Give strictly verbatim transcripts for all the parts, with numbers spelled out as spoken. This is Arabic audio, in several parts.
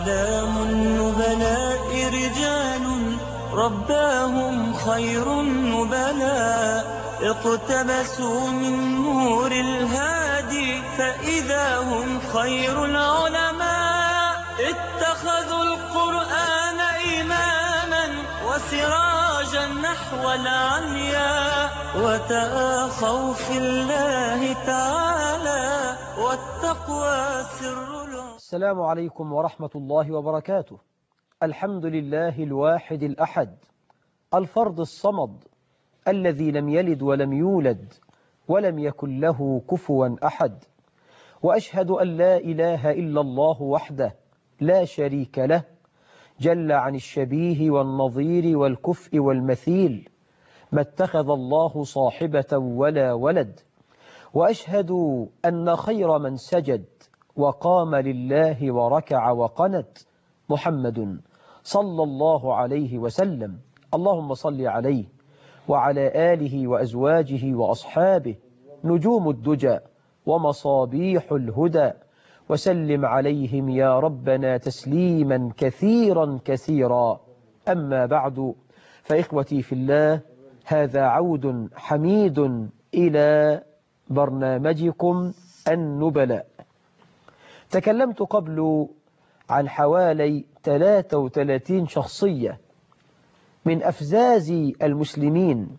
أعلام النبلاء رجال رباهم خير النبلاء، اقتبسوا من نور الهادي فإذا هم خير العلماء. اتخذوا القرآن إماما وسراجا نحو العليا، وتآخوا في الله تعالى والتقوى سر العلم. السلام عليكم ورحمة الله وبركاته. الحمد لله الواحد الأحد الفرد الصمد الذي لم يلد ولم يولد ولم يكن له كفوا أحد، وأشهد أن لا إله إلا الله وحده لا شريك له، جل عن الشبيه والنظير والكفء والمثيل، ما اتخذ الله صاحبة ولا ولد. وأشهد أن خير من سجد وقام لله وركع وقنت محمد صلى الله عليه وسلم. اللهم صل عليه وعلى آله وأزواجه وأصحابه نجوم الدجى ومصابيح الهدى، وسلم عليهم يا ربنا تسليما كثيرا كثيرا. أما بعد، فإخوتي في الله، هذا عود حميد إلى برنامجكم النبلاء. تكلمت قبل عن حوالي ثلاثة وثلاثين شخصية من أفزاز المسلمين.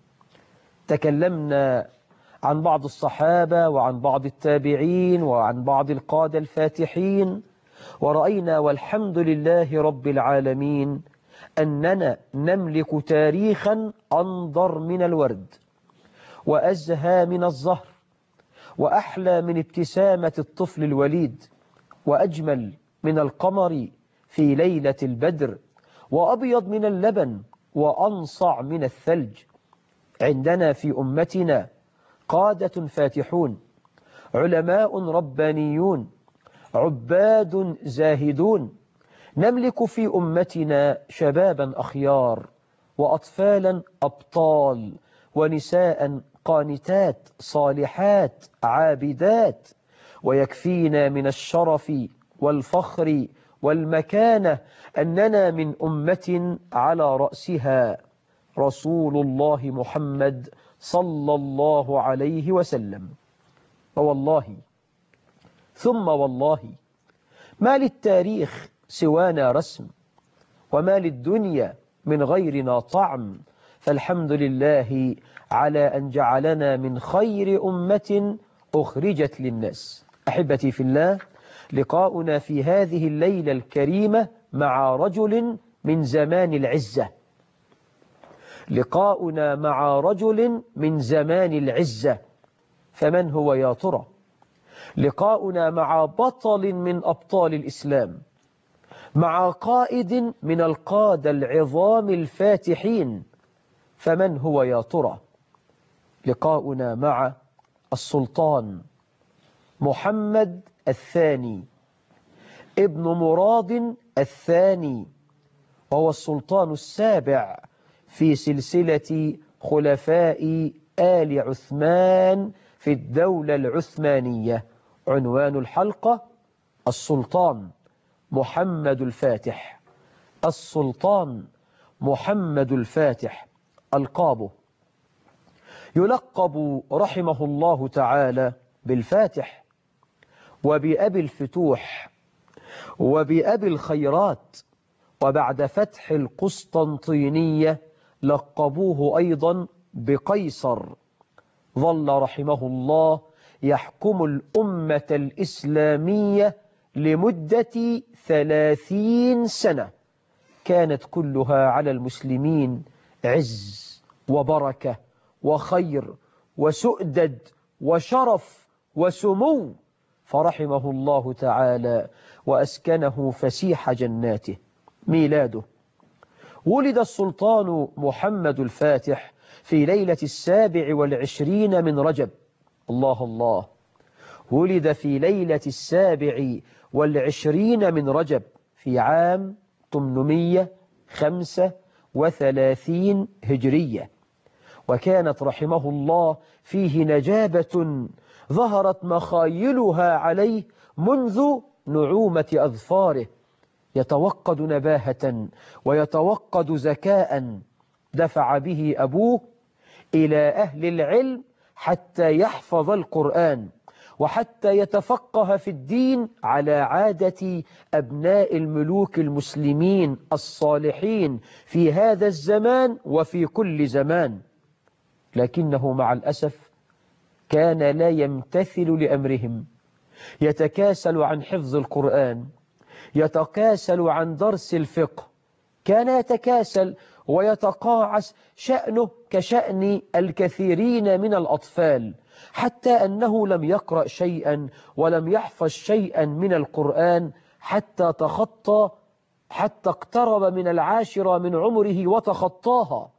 تكلمنا عن بعض الصحابة وعن بعض التابعين وعن بعض القادة الفاتحين، ورأينا والحمد لله رب العالمين أننا نملك تاريخا أنضر من الورد وأزهى من الزهر وأحلى من ابتسامة الطفل الوليد وأجمل من القمر في ليلة البدر وأبيض من اللبن وأنصع من الثلج. عندنا في أمتنا قادة فاتحون، علماء ربانيون، عباد زاهدون. نملك في أمتنا شبابا أخيار وأطفالا أبطال ونساء قانتات صالحات عابدات، ويكفينا من الشرف والفخر والمكانة أننا من أمة على رأسها رسول الله محمد صلى الله عليه وسلم. ووالله ثم والله ما للتاريخ سوانا رسم، وما للدنيا من غيرنا طعم، فالحمد لله على أن جعلنا من خير أمة أخرجت للناس. أحبتي في الله، لقاؤنا في هذه الليلة الكريمة مع رجل من زمان العزة، لقاؤنا مع رجل من زمان العزة. فمن هو يا ترى؟ لقاؤنا مع بطل من أبطال الإسلام، مع قائد من القادة العظام الفاتحين. فمن هو يا ترى؟ لقاؤنا مع السلطان محمد الثاني ابن مراد الثاني، وهو السلطان السابع في سلسلة خلفاء آل عثمان في الدولة العثمانية. عنوان الحلقة: السلطان محمد الفاتح. السلطان محمد الفاتح ألقابه: يلقب رحمه الله تعالى بالفاتح، وبأبي الفتوح، وبأبي الخيرات. وبعد فتح القسطنطينية لقبوه أيضا بقيصر. ظل رحمه الله يحكم الأمة الإسلامية لمدة ثلاثين سنة، كانت كلها على المسلمين عز وبركة وخير وسؤدد وشرف وسمو، فرحمه الله تعالى وأسكنه فسيح جناته. ميلاده: ولد السلطان محمد الفاتح في ليلة السابع والعشرين من رجب. الله الله، ولد في ليلة السابع والعشرين من رجب في عام ثمانمائة وخمسة وثلاثين هجرية، وكانت رحمه الله فيه نجابة ظهرت مخايلها عليه منذ نعومة أظفاره، يتوقد نباهة ويتوقد ذكاء، دفع به أبوه إلى أهل العلم حتى يحفظ القرآن وحتى يتفقه في الدين على عادة أبناء الملوك المسلمين الصالحين في هذا الزمان وفي كل زمان. لكنه مع الأسف كان لا يمتثل لأمرهم، يتكاسل عن حفظ القرآن، يتكاسل عن درس الفقه، كان يتكاسل ويتقاعس، شأنه كشأن الكثيرين من الأطفال، حتى أنه لم يقرأ شيئا ولم يحفظ شيئا من القرآن حتى تخطى حتى اقترب من العاشرة من عمره وتخطاها.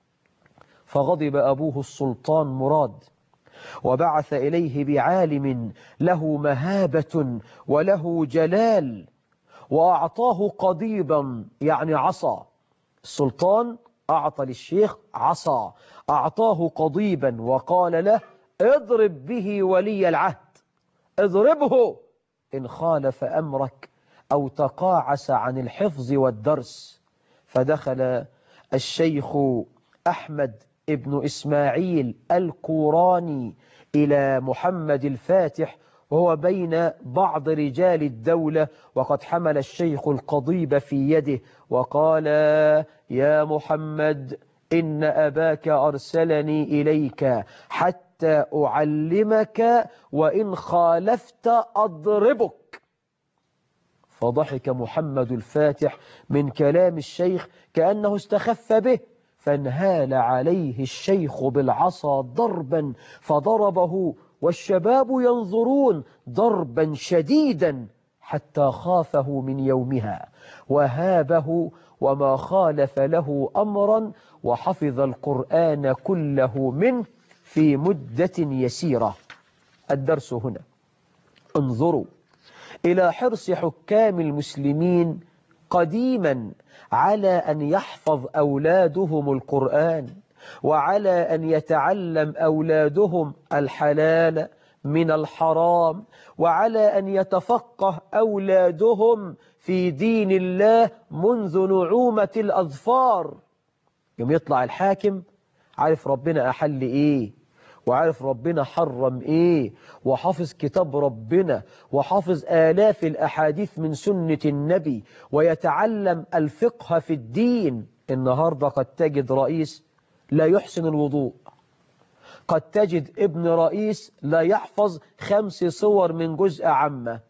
فغضب أبوه السلطان مراد وبعث إليه بعالم له مهابة وله جلال، وأعطاه قضيبا يعني عصا. السلطان أعطى للشيخ عصا، أعطاه قضيبا وقال له اضرب به ولي العهد، اضربه إن خالف أمرك أو تقاعس عن الحفظ والدرس. فدخل الشيخ أحمد ابن إسماعيل الكوراني إلى محمد الفاتح وهو بين بعض رجال الدولة، وقد حمل الشيخ القضيب في يده وقال: يا محمد، إن أباك أرسلني إليك حتى أعلمك، وإن خالفت أضربك. فضحك محمد الفاتح من كلام الشيخ كأنه استخف به، فانهال عليه الشيخ بالعصا ضربا فضربه، والشباب ينظرون ضربا شديدا حتى خافه من يومها وهابه وما خالف له أمرا، وحفظ القرآن كله منه في مدة يسيرة. الدرس هنا: انظروا إلى حرص حكام المسلمين قديما على أن يحفظ أولادهم القرآن، وعلى أن يتعلم أولادهم الحلال من الحرام، وعلى أن يتفقه أولادهم في دين الله منذ نعومة الأظفار. يوم يطلع الحاكم عارف ربنا أحل إيه، وعارف ربنا حرم إيه، وحافظ كتاب ربنا، وحافظ آلاف الأحاديث من سنة النبي، ويتعلم الفقه في الدين. النهاردة قد تجد رئيس لا يحسن الوضوء، قد تجد ابن رئيس لا يحفظ خمس صور من جزء عامة.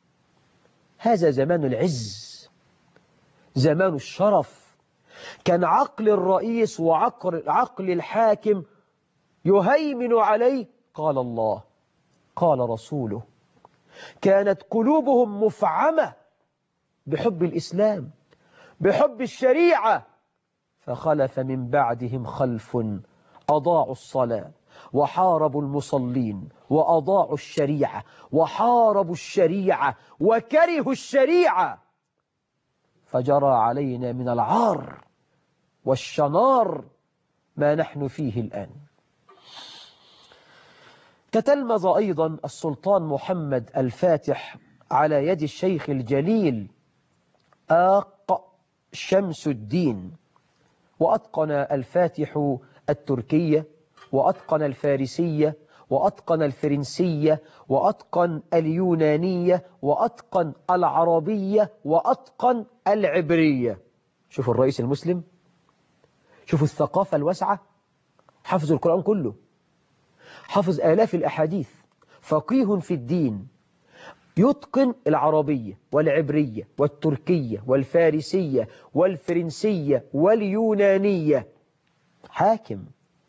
هذا زمان العز، زمان الشرف. كان عقل الرئيس وعقل عقل الحاكم يهيمن عليه قال الله قال رسوله. كانت قلوبهم مفعمة بحب الإسلام، بحب الشريعة. فخلف من بعدهم خلف أضاعوا الصلاة وحاربوا المصلين وأضاعوا الشريعة وحاربوا الشريعة وكرهوا الشريعة، فجرى علينا من العار والشنار ما نحن فيه الآن. تتلمذ أيضا السلطان محمد الفاتح على يد الشيخ الجليل آق شمس الدين، وأتقن الفاتح التركية، وأتقن الفارسية، وأتقن الفرنسية، وأتقن اليونانية، وأتقن العربية، وأتقن العبرية. شوفوا الرئيس المسلم، شوفوا الثقافة الواسعة، حفظ القرآن كله، حفظ آلاف الأحاديث، فقيه في الدين، يتقن العربية والعبرية والتركية والفارسية والفرنسية واليونانية. حاكم،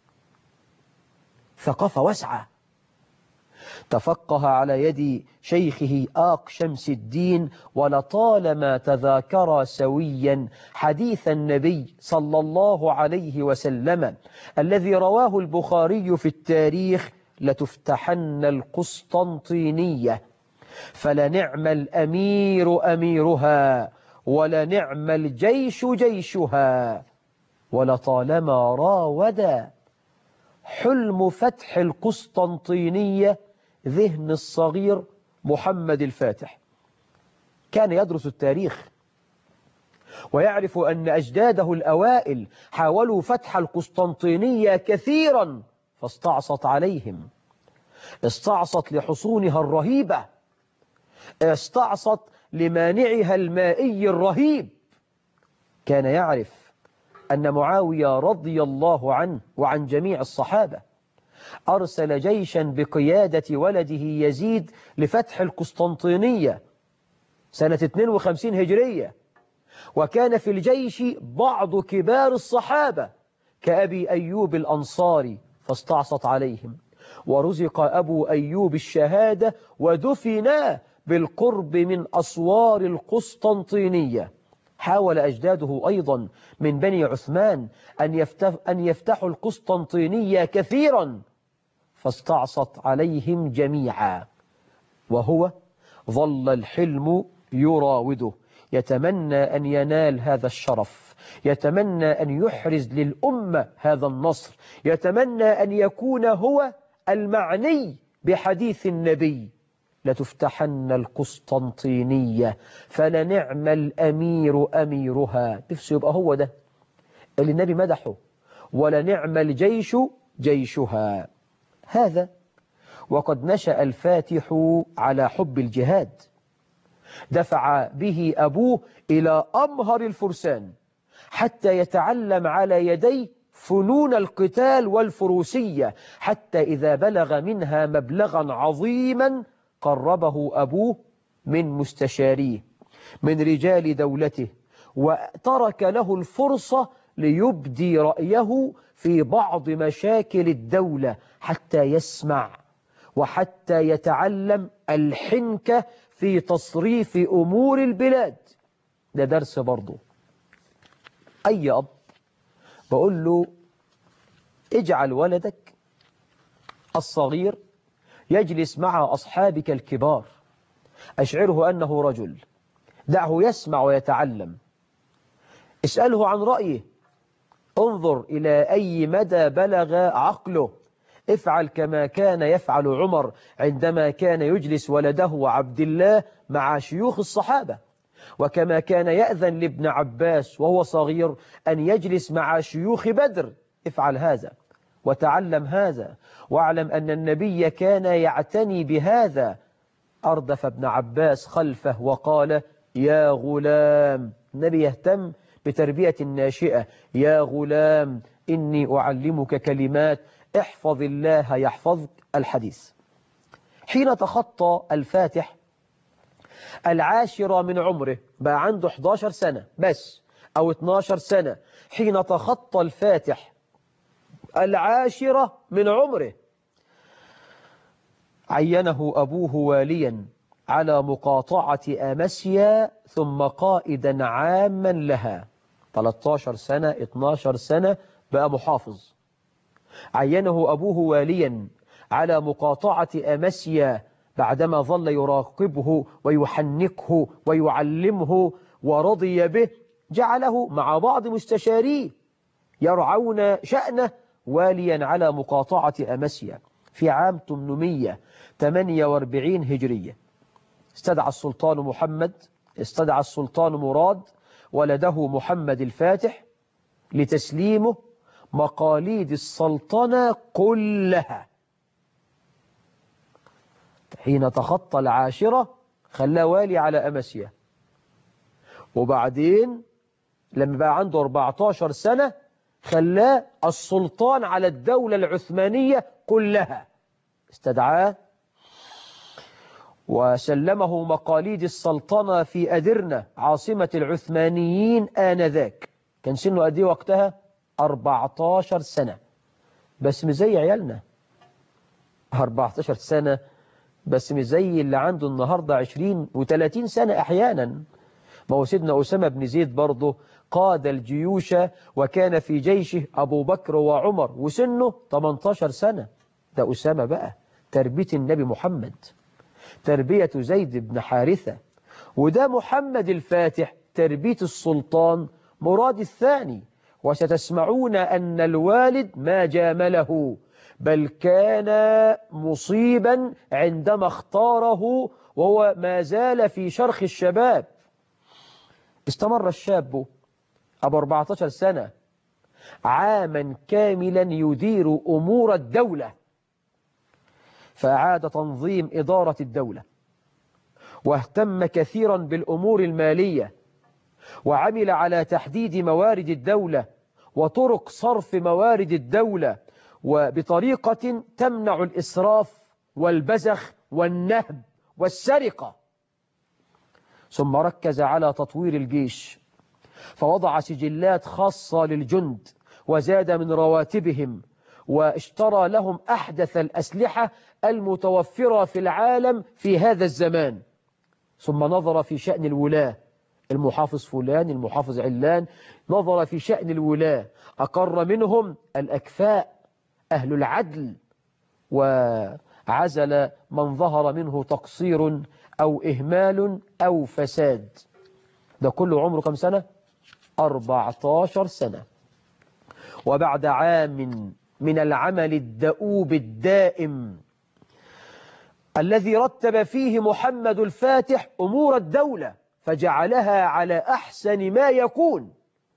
ثقافة واسعة. تفقه على يد شيخه آق شمس الدين، ولطالما تذاكر سويا حديث النبي صلى الله عليه وسلم الذي رواه البخاري في التاريخ: لتفتحن القسطنطينية فلنعم الأمير أميرها ولنعم الجيش جيشها. ولطالما راود حلم فتح القسطنطينية ذهن الصغير محمد الفاتح. كان يدرس التاريخ ويعرف أن أجداده الأوائل حاولوا فتح القسطنطينية كثيرا فاستعصت عليهم، استعصت لحصونها الرهيبة، استعصت لمانعها المائي الرهيب. كان يعرف أن معاوية رضي الله عنه وعن جميع الصحابة أرسل جيشا بقيادة ولده يزيد لفتح القسطنطينية سنة اثنين وخمسين هجرية، وكان في الجيش بعض كبار الصحابة كأبي أيوب الأنصاري فاستعصت عليهم، ورزق أبو أيوب الشهادة ودفنا بالقرب من أسوار القسطنطينية. حاول أجداده أيضا من بني عثمان أن يفتح أن يفتحوا القسطنطينية كثيرا فاستعصت عليهم جميعا، وهو ظل الحلم يراوده، يتمنى أن ينال هذا الشرف، يتمنى أن يحرز للأمة هذا النصر، يتمنى أن يكون هو المعني بحديث النبي: لتفتحن القسطنطينية فلنعم الأمير أميرها. نفسه يبقى هو ده اللي النبي مدحه: ولنعم الجيش جيشها. هذا وقد نشأ الفاتح على حب الجهاد، دفع به أبوه إلى أمهر الفرسان حتى يتعلم على يديه فنون القتال والفروسية، حتى إذا بلغ منها مبلغا عظيما قربه أبوه من مستشاريه من رجال دولته، وترك له الفرصة ليبدي رأيه في بعض مشاكل الدولة حتى يسمع وحتى يتعلم الحنكة في تصريف أمور البلاد. ده درس برضه. أي أب بقول له: اجعل ولدك الصغير يجلس مع أصحابك الكبار، أشعره أنه رجل، دعه يسمع ويتعلم، اسأله عن رأيه، انظر إلى أي مدى بلغ عقله، افعل كما كان يفعل عمر عندما كان يجلس ولده عبد الله مع شيوخ الصحابة، وكما كان يأذن لابن عباس وهو صغير أن يجلس مع شيوخ بدر. افعل هذا وتعلم هذا، واعلم أن النبي كان يعتني بهذا. أردف ابن عباس خلفه وقال: يا غلام. النبي يهتم بتربية الناشئة: يا غلام إني أعلمك كلمات، احفظ الله يحفظك. الحديث. حين تخطى الفاتح العاشرة من عمره، بقى عنده إحدى عشرة سنة بس أو اثنتي عشرة سنة، حين تخطى الفاتح العاشرة من عمره عينه أبوه واليا على مقاطعة أمسيا ثم قائدا عاما لها. ثلاثة عشر سنة اثنتي عشرة سنة بقى محافظ. عينه أبوه واليا على مقاطعة أمسيا بعدما ظل يراقبه ويحنكه ويعلمه ورضي به، جعله مع بعض مستشاريه يرعون شأنه واليا على مقاطعة أمسيا في عام ثمانمائة وثمانية وأربعين هجرية. استدعى السلطان محمد استدعى السلطان مراد ولده محمد الفاتح لتسليمه مقاليد السلطنة كلها. حين تخطى العاشرة خلاه والي على أمسيا، وبعدين لما بقى عنده أربعة عشر سنة خلاه السلطان على الدولة العثمانية كلها. استدعاه وسلمه مقاليد السلطنة في أدرنة عاصمة العثمانيين آنذاك. كان سنه قد ايه وقتها؟ أربعة عشر سنة، بس مش زي عيالنا. أربعة عشر سنة بس مش زي اللي عنده النهاردة عشرين وثلاثين سنة أحيانا. ما هو سيدنا أسامة بن زيد برضه قاد الجيوش وكان في جيشه أبو بكر وعمر وسنه ثمانية عشر سنة. ده أسامة بقى تربية النبي محمد، تربية زيد بن حارثة. وده محمد الفاتح تربية السلطان مراد الثاني. وستسمعون أن الوالد ما جامله، بل كان مصيبا عندما اختاره وهو ما زال في شرخ الشباب. استمر الشاب أبو أربعة عشر سنة، عاما كاملا يدير أمور الدولة، فأعاد تنظيم إدارة الدولة، واهتم كثيرا بالأمور المالية، وعمل على تحديد موارد الدولة وطرق صرف موارد الدولة، وبطريقة تمنع الإسراف والبذخ والنهب والسرقة. ثم ركز على تطوير الجيش، فوضع سجلات خاصة للجند، وزاد من رواتبهم، واشترى لهم أحدث الأسلحة المتوفرة في العالم في هذا الزمان. ثم نظر في شأن الولاة، المحافظ فلان، المحافظ علان، نظر في شأن الولاة، أقر منهم الأكفاء أهل العدل، وعزل من ظهر منه تقصير أو إهمال أو فساد. ده كله عمره كم سنة؟ أربعة عشر سنة. وبعد عام من العمل الدؤوب الدائم الذي رتب فيه محمد الفاتح أمور الدولة فجعلها على أحسن ما يكون،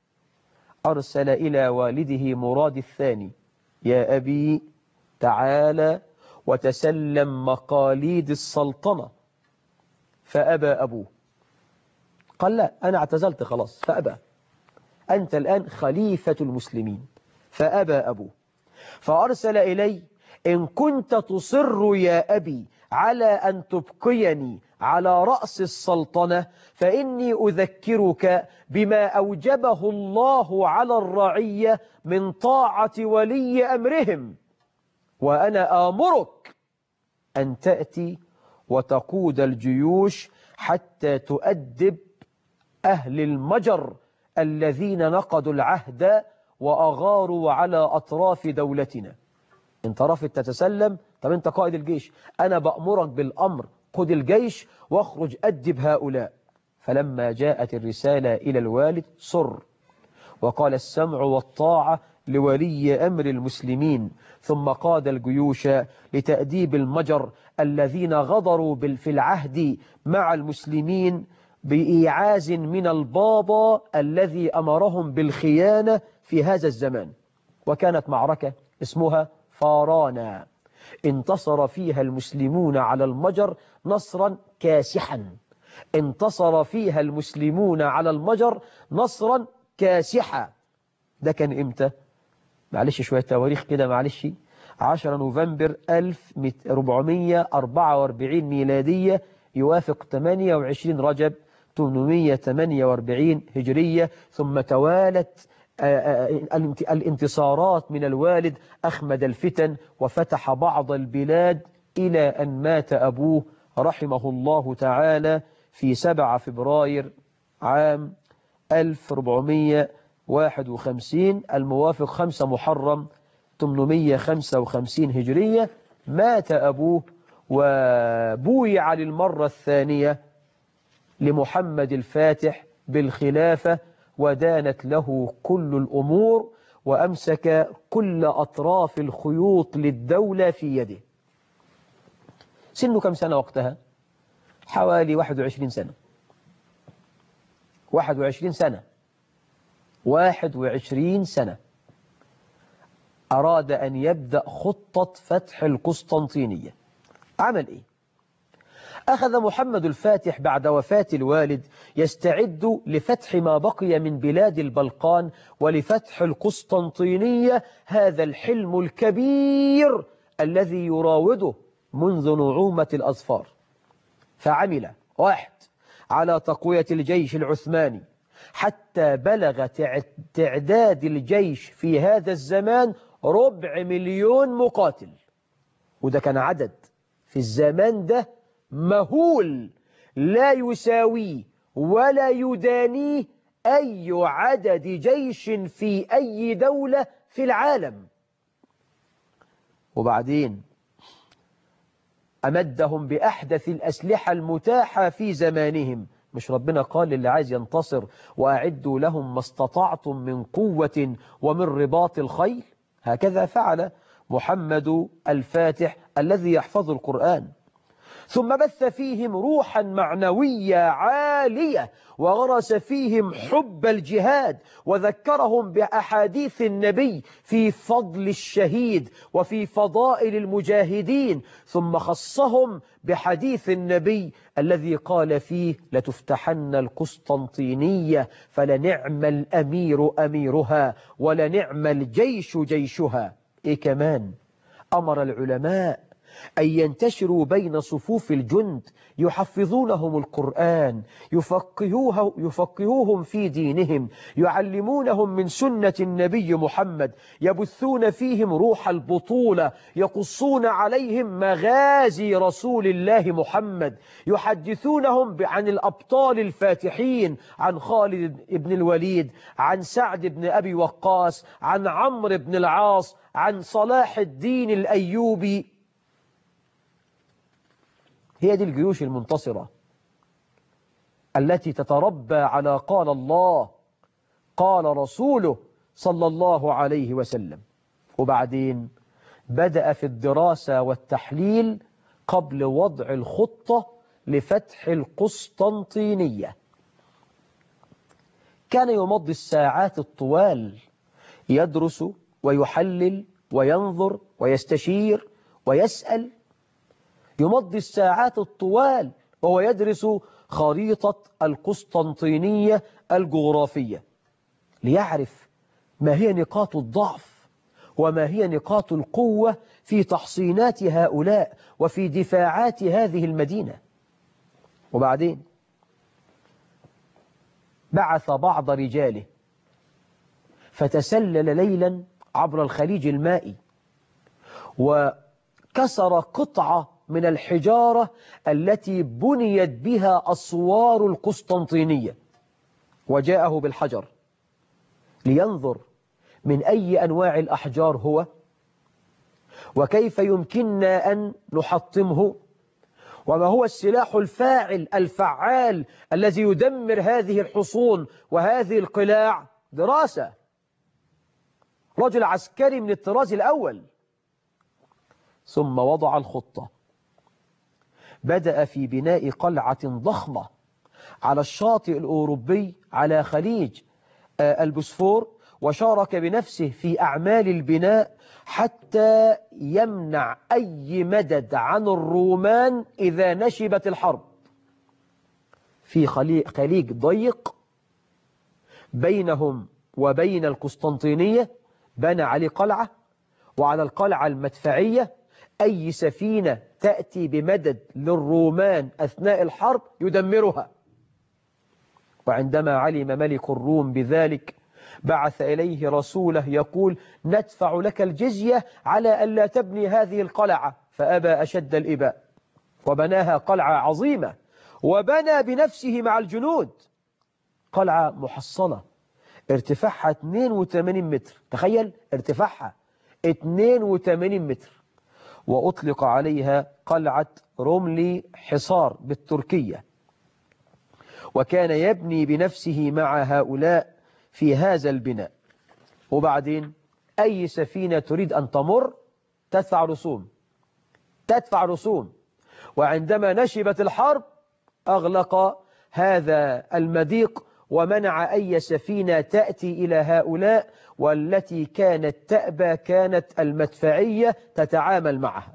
أرسل إلى والده مراد الثاني: يا أبي تعالى وتسلم مقاليد السلطنة. فأبى أبوه، قال لا، أنا اعتزلت خلاص. فأبى، أنت الآن خليفة المسلمين. فأبى أبوه، فأرسل إلي: إن كنت تصر يا أبي على أن تبقيني على رأس السلطنة فإني أذكرك بما أوجبه الله على الرعية من طاعة ولي أمرهم، وأنا آمرك أن تأتي وتقود الجيوش حتى تؤدب أهل المجر الذين نقضوا العهد وأغاروا على أطراف دولتنا. انت رافض تتسلم؟ طب انت قائد الجيش، أنا بأمرك بالأمر، خذ الجيش واخرج أدب هؤلاء. فلما جاءت الرسالة إلى الوالد سر، وقال السمع والطاعة لولي أمر المسلمين، ثم قاد الجيوش لتأديب المجر الذين غدروا في العهد مع المسلمين بإيعاز من البابا الذي أمرهم بالخيانة في هذا الزمان. وكانت معركة اسمها فارانا، انتصر فيها المسلمون على المجر نصرا كاسحا، انتصر فيها المسلمون على المجر نصرا كاسحا. ده كان امتى؟ معلش شوية تواريخ كده، معلش. عشرة نوفمبر ألف وأربعمائة وأربعة وأربعين ميلادية، يوافق ثمانية وعشرين رجب ثمانمائة وثمانية وأربعين هجرية. ثم توالت الانتصارات من الوالد، أخمد الفتن وفتح بعض البلاد إلى أن مات أبوه رحمه الله تعالى في سبعة فبراير عام ألف وأربعمائة وواحد وخمسين الموافق خمسة محرم ثمانمائة وخمسة وخمسين هجرية. مات أبوه وبويع للمرة الثانية لمحمد الفاتح بالخلافة، ودانت له كل الأمور، وأمسك كل أطراف الخيوط للدولة في يده. سنه كم سنة وقتها؟ حوالي واحد وعشرين سنة. واحد وعشرين سنة واحد وعشرين سنة أراد أن يبدأ خطة فتح القسطنطينية. عمل إيه؟ أخذ محمد الفاتح بعد وفاة الوالد يستعد لفتح ما بقي من بلاد البلقان ولفتح القسطنطينية، هذا الحلم الكبير الذي يراوده منذ نعومة الأظفار. فعمل: واحد، على تقوية الجيش العثماني حتى بلغ تعداد الجيش في هذا الزمان ربع مليون مقاتل، وده كان عدد في الزمان ده مهول لا يساوي ولا يدانيه أي عدد جيش في أي دولة في العالم. وبعدين أمدهم بأحدث الأسلحة المتاحة في زمانهم. مش ربنا قال للي عايز ينتصر: وأعدوا لهم ما استطعتم من قوة ومن رباط الخيل؟ هكذا فعل محمد الفاتح الذي يحفظ القرآن. ثم بث فيهم روحا معنوية عالية وغرس فيهم حب الجهاد وذكرهم بأحاديث النبي في فضل الشهيد وفي فضائل المجاهدين، ثم خصهم بحديث النبي الذي قال فيه لتفتحن القسطنطينية فلنعم الأمير أميرها ولنعم الجيش جيشها. إيه كمان؟ أمر العلماء أن ينتشروا بين صفوف الجند يحفظونهم القرآن، يفقهوه يفقهوهم في دينهم، يعلمونهم من سنة النبي محمد، يبثون فيهم روح البطولة، يقصون عليهم مغازي رسول الله محمد، يحدثونهم عن الأبطال الفاتحين، عن خالد بن الوليد، عن سعد بن أبي وقاص، عن عمرو بن العاص، عن صلاح الدين الأيوبي. هي دي الجيوش المنتصرة التي تتربى على قال الله قال رسوله صلى الله عليه وسلم. وبعدين بدأ في الدراسة والتحليل قبل وضع الخطة لفتح القسطنطينية. كان يمضي الساعات الطوال يدرس ويحلل وينظر ويستشير ويسأل، يمضي الساعات الطوال وهو يدرس خريطة القسطنطينية الجغرافية ليعرف ما هي نقاط الضعف وما هي نقاط القوة في تحصينات هؤلاء وفي دفاعات هذه المدينة. وبعدين بعث بعض رجاله فتسلل ليلا عبر الخليج المائي وكسر قطعة من الحجارة التي بنيت بها أسوار القسطنطينية، وجاءه بالحجر لينظر من أي أنواع الأحجار هو وكيف يمكننا أن نحطمه وما هو السلاح الفاعل الفعال الذي يدمر هذه الحصون وهذه القلاع. دراسة، رجل عسكري من الطراز الأول. ثم وضع الخطة، بدأ في بناء قلعة ضخمة على الشاطئ الأوروبي على خليج البوسفور، وشارك بنفسه في أعمال البناء حتى يمنع أي مدد عن الرومان إذا نشبت الحرب. في خليج ضيق بينهم وبين القسطنطينية بنى عليه قلعة، وعلى القلعة المدفعية أي سفينة تأتي بمدد للرومان أثناء الحرب يدمرها. وعندما علم ملك الروم بذلك بعث إليه رسوله يقول ندفع لك الجزية على ألا تبني هذه القلعة، فأبى أشد الإباء وبناها قلعة عظيمة، وبنى بنفسه مع الجنود قلعة محصنة ارتفاعها اثنين وثمانين متر. تخيل ارتفاعها اثنين وثمانين متر، وأطلق عليها قلعة روملي حصار بالتركية. وكان يبني بنفسه مع هؤلاء في هذا البناء. وبعدين أي سفينة تريد أن تمر تدفع رسوم تدفع رسوم وعندما نشبت الحرب أغلق هذا المضيق ومنع أي سفينة تأتي إلى هؤلاء، والتي كانت تأبى كانت المدفعية تتعامل معها.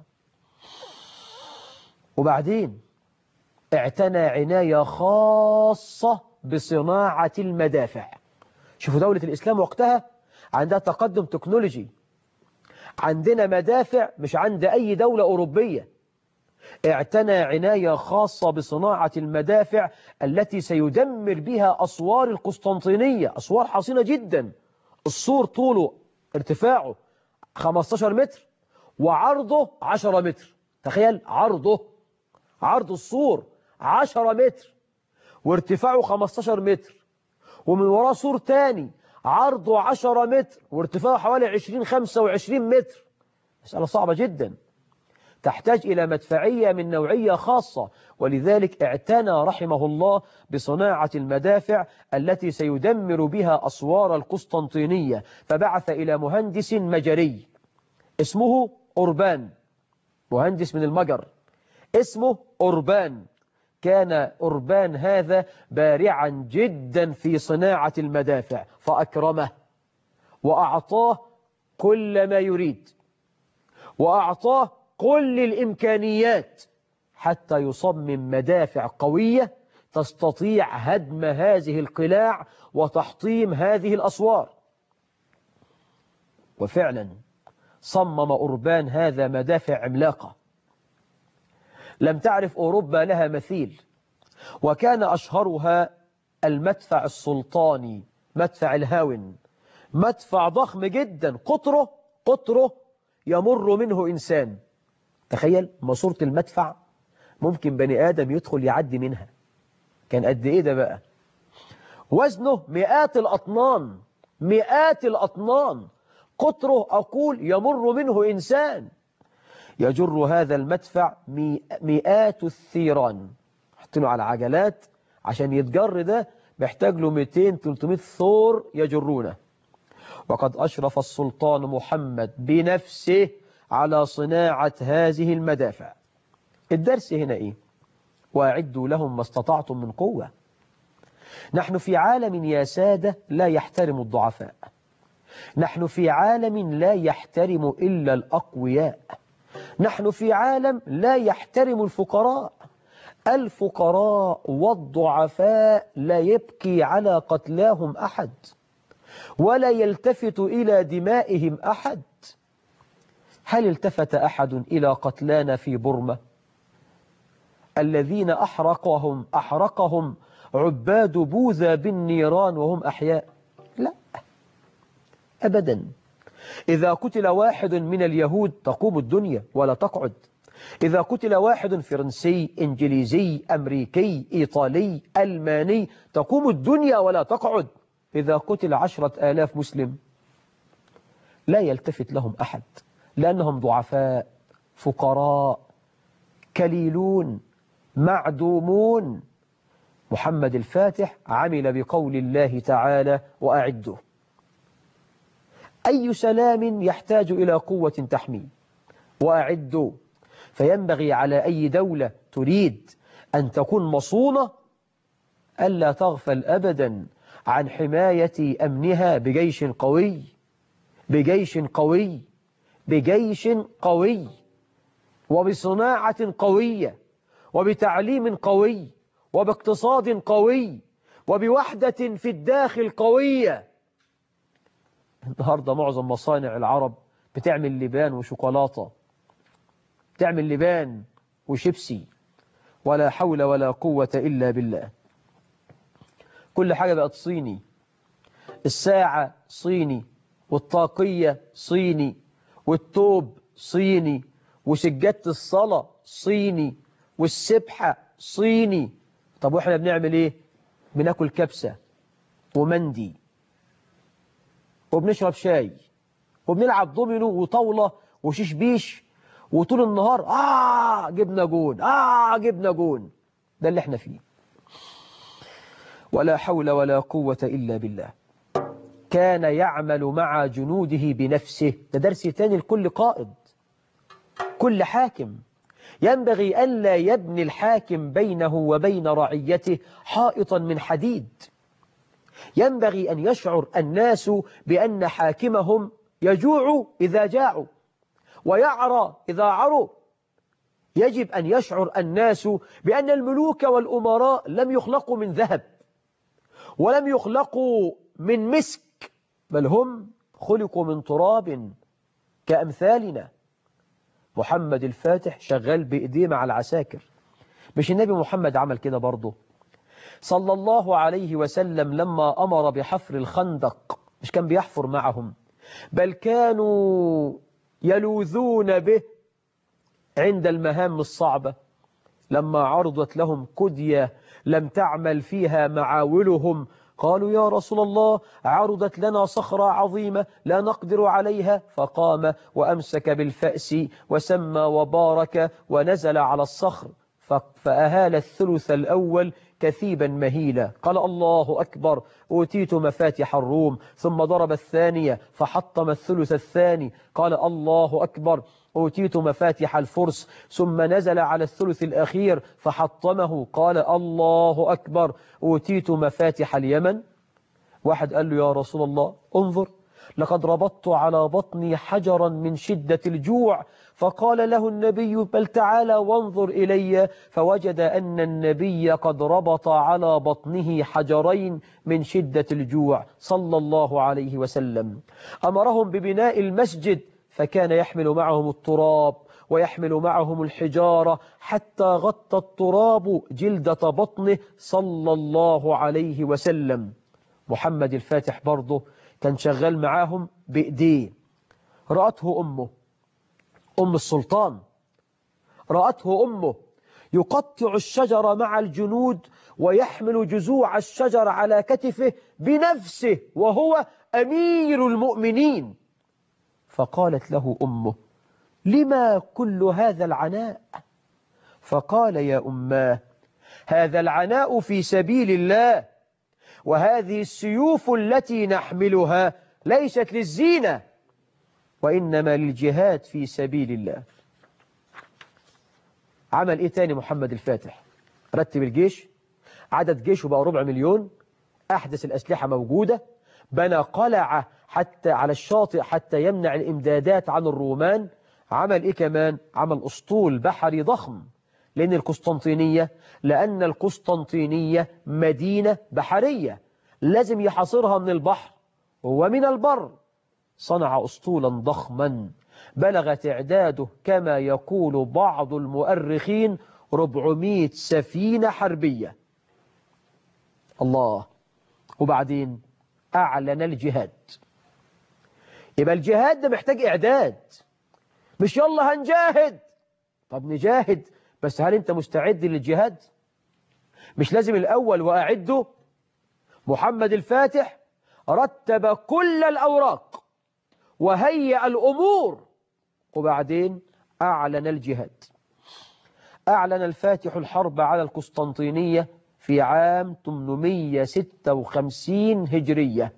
وبعدين اعتنى عناية خاصة بصناعة المدافع. شوفوا دولة الإسلام وقتها عندها تقدم تكنولوجي، عندنا مدافع مش عند أي دولة أوروبية. اعتنى عناية خاصة بصناعة المدافع التي سيدمر بها أسوار القسطنطينية. أسوار حصينة جدا، السور طوله ارتفاعه خمسة عشر متر وعرضه عشرة متر. تخيل عرضه عرض السور عشرة متر وارتفاعه خمسة عشر متر، ومن وراه سور تاني عرضه عشرة متر وارتفاعه حوالي عشرين خمسة وعشرين متر. مسألة صعبة جدا تحتاج إلى مدفعية من نوعية خاصة، ولذلك اعتنى رحمه الله بصناعة المدافع التي سيدمر بها أسوار القسطنطينية. فبعث إلى مهندس مجري اسمه أوربان، مهندس من المجر اسمه أوربان. كان أوربان هذا بارعا جدا في صناعة المدافع، فأكرمه وأعطاه كل ما يريد، وأعطاه كل الإمكانيات حتى يصمم مدافع قوية تستطيع هدم هذه القلاع وتحطيم هذه الأسوار. وفعلا صمم أوربان هذا مدافع عملاقة لم تعرف أوروبا لها مثيل، وكان أشهرها المدفع السلطاني، مدفع الهاون، مدفع ضخم جدا قطره قطره يمر منه إنسان. تخيل ماسورة المدفع ممكن بني آدم يدخل يعدي منها. كان قد إيه ده بقى؟ وزنه مئات الأطنان، مئات الأطنان، قطره أقول يمر منه إنسان. يجر هذا المدفع مئات الثيران، حطينه على عجلات عشان يتجر، ده بيحتاج له مئتين ثلاثمئة ثور يجرونه. وقد أشرف السلطان محمد بنفسه على صناعة هذه المدافع. الدرس هنا إيه؟ وأعدوا لهم ما استطعتم من قوة. نحن في عالم يا سادة لا يحترم الضعفاء، نحن في عالم لا يحترم إلا الأقوياء، نحن في عالم لا يحترم الفقراء. الفقراء والضعفاء لا يبكي على قتلاهم أحد، ولا يلتفت إلى دمائهم أحد. هل التفت أحد إلى قتلانا في بورما الذين أحرقهم أحرقهم عباد بوذا بالنيران وهم أحياء؟ لا أبدا. إذا قتل واحد من اليهود تقوم الدنيا ولا تقعد. إذا قتل واحد فرنسي، إنجليزي، أمريكي، إيطالي، ألماني تقوم الدنيا ولا تقعد. إذا قتل عشرة آلاف مسلم لا يلتفت لهم أحد، لأنهم ضعفاء، فقراء، كليلون، معدومون. محمد الفاتح عمل بقول الله تعالى وأعدوا. أي سلام يحتاج إلى قوة تحميه، وأعدوا. فينبغي على أي دولة تريد أن تكون مصونة ألا تغفل أبدا عن حماية أمنها بجيش قوي، بجيش قوي، بجيش قوي، وبصناعة قوية، وبتعليم قوي، وباقتصاد قوي، وبوحدة في الداخل قوية. النهاردة معظم مصانع العرب بتعمل لبان وشوكولاتة، بتعمل لبان وشيبسي، ولا حول ولا قوة إلا بالله. كل حاجة بقت صيني، الساعة صيني، والطاقية صيني، والتوب صيني، وسجادة الصلاة صيني، والسبحة صيني. طب واحنا بنعمل ايه؟ بناكل كبسة ومندي وبنشرب شاي وبنلعب دومينو وطاولة وشيش بيش، وطول النهار آه جبنا جون، آه جبنا جون. ده اللي احنا فيه. ولا حول ولا قوة إلا بالله. كان يعمل مع جنوده بنفسه. ده درس تاني لكل قائد، كل حاكم. ينبغي ألا يبني الحاكم بينه وبين رعيته حائطا من حديد. ينبغي أن يشعر الناس بأن حاكمهم يجوع إذا جاعوا ويعرى إذا عروا. يجب أن يشعر الناس بأن الملوك والأمراء لم يخلقوا من ذهب ولم يخلقوا من مسك، بل هم خلقوا من تراب كأمثالنا. محمد الفاتح شغال بإيديه مع العساكر. مش النبي محمد عمل كده برضه صلى الله عليه وسلم لما أمر بحفر الخندق؟ مش كان بيحفر معهم، بل كانوا يلوذون به عند المهام الصعبة. لما عرضت لهم كدية لم تعمل فيها معاولهم قالوا يا رسول الله عرضت لنا صخرة عظيمة لا نقدر عليها، فقام وأمسك بالفأس وسمى وبارك ونزل على الصخر فأهال الثلث الأول كثيبا مهيلا. قال الله أكبر، أوتيت مفاتح الروم. ثم ضرب الثانية فحطم الثلث الثاني. قال الله أكبر، أوتيت مفاتح الفرس. ثم نزل على الثلث الأخير فحطمه. قال الله أكبر، أوتيت مفاتح اليمن. واحد قال له يا رسول الله انظر، لقد ربطت على بطني حجرا من شدة الجوع. فقال له النبي بل تعالى وانظر إلي، فوجد أن النبي قد ربط على بطنه حجرين من شدة الجوع صلى الله عليه وسلم. أمرهم ببناء المسجد، فكان يحمل معهم التراب ويحمل معهم الحجارة حتى غطى التراب جلدة بطنه صلى الله عليه وسلم. محمد الفاتح برضه كان شغال معاهم بإيديه. رأته أمه، أم السلطان، رأته أمه يقطع الشجر مع الجنود ويحمل جذوع الشجر على كتفه بنفسه وهو أمير المؤمنين. فقالت له أمه لما كل هذا العناء؟ فقال يا أماه هذا العناء في سبيل الله، وهذه السيوف التي نحملها ليست للزينة وإنما للجهاد في سبيل الله. عمل إيه تاني محمد الفاتح؟ رتب الجيش، عدد جيشه بقى ربع مليون، أحدث الأسلحة موجودة، بنى قلعة حتى على الشاطئ حتى يمنع الإمدادات عن الرومان. عمل إيه كمان؟ عمل أسطول بحري ضخم، لأن القسطنطينية لأن القسطنطينية مدينة بحرية لازم يحاصرها من البحر ومن البر. صنع أسطولا ضخما بلغ تعداده كما يقول بعض المؤرخين أربعمائة سفينة حربية. الله. وبعدين أعلن الجهاد. يبقى الجهاد ده محتاج إعداد، مش يلا هنجاهد. طب نجاهد، بس هل أنت مستعد للجهاد؟ مش لازم الأول وأعده. محمد الفاتح رتب كل الأوراق وهيأ الأمور، وبعدين أعلن الجهاد. أعلن الفاتح الحرب على القسطنطينية في عام ثمانمائة وستة وخمسين هجرية،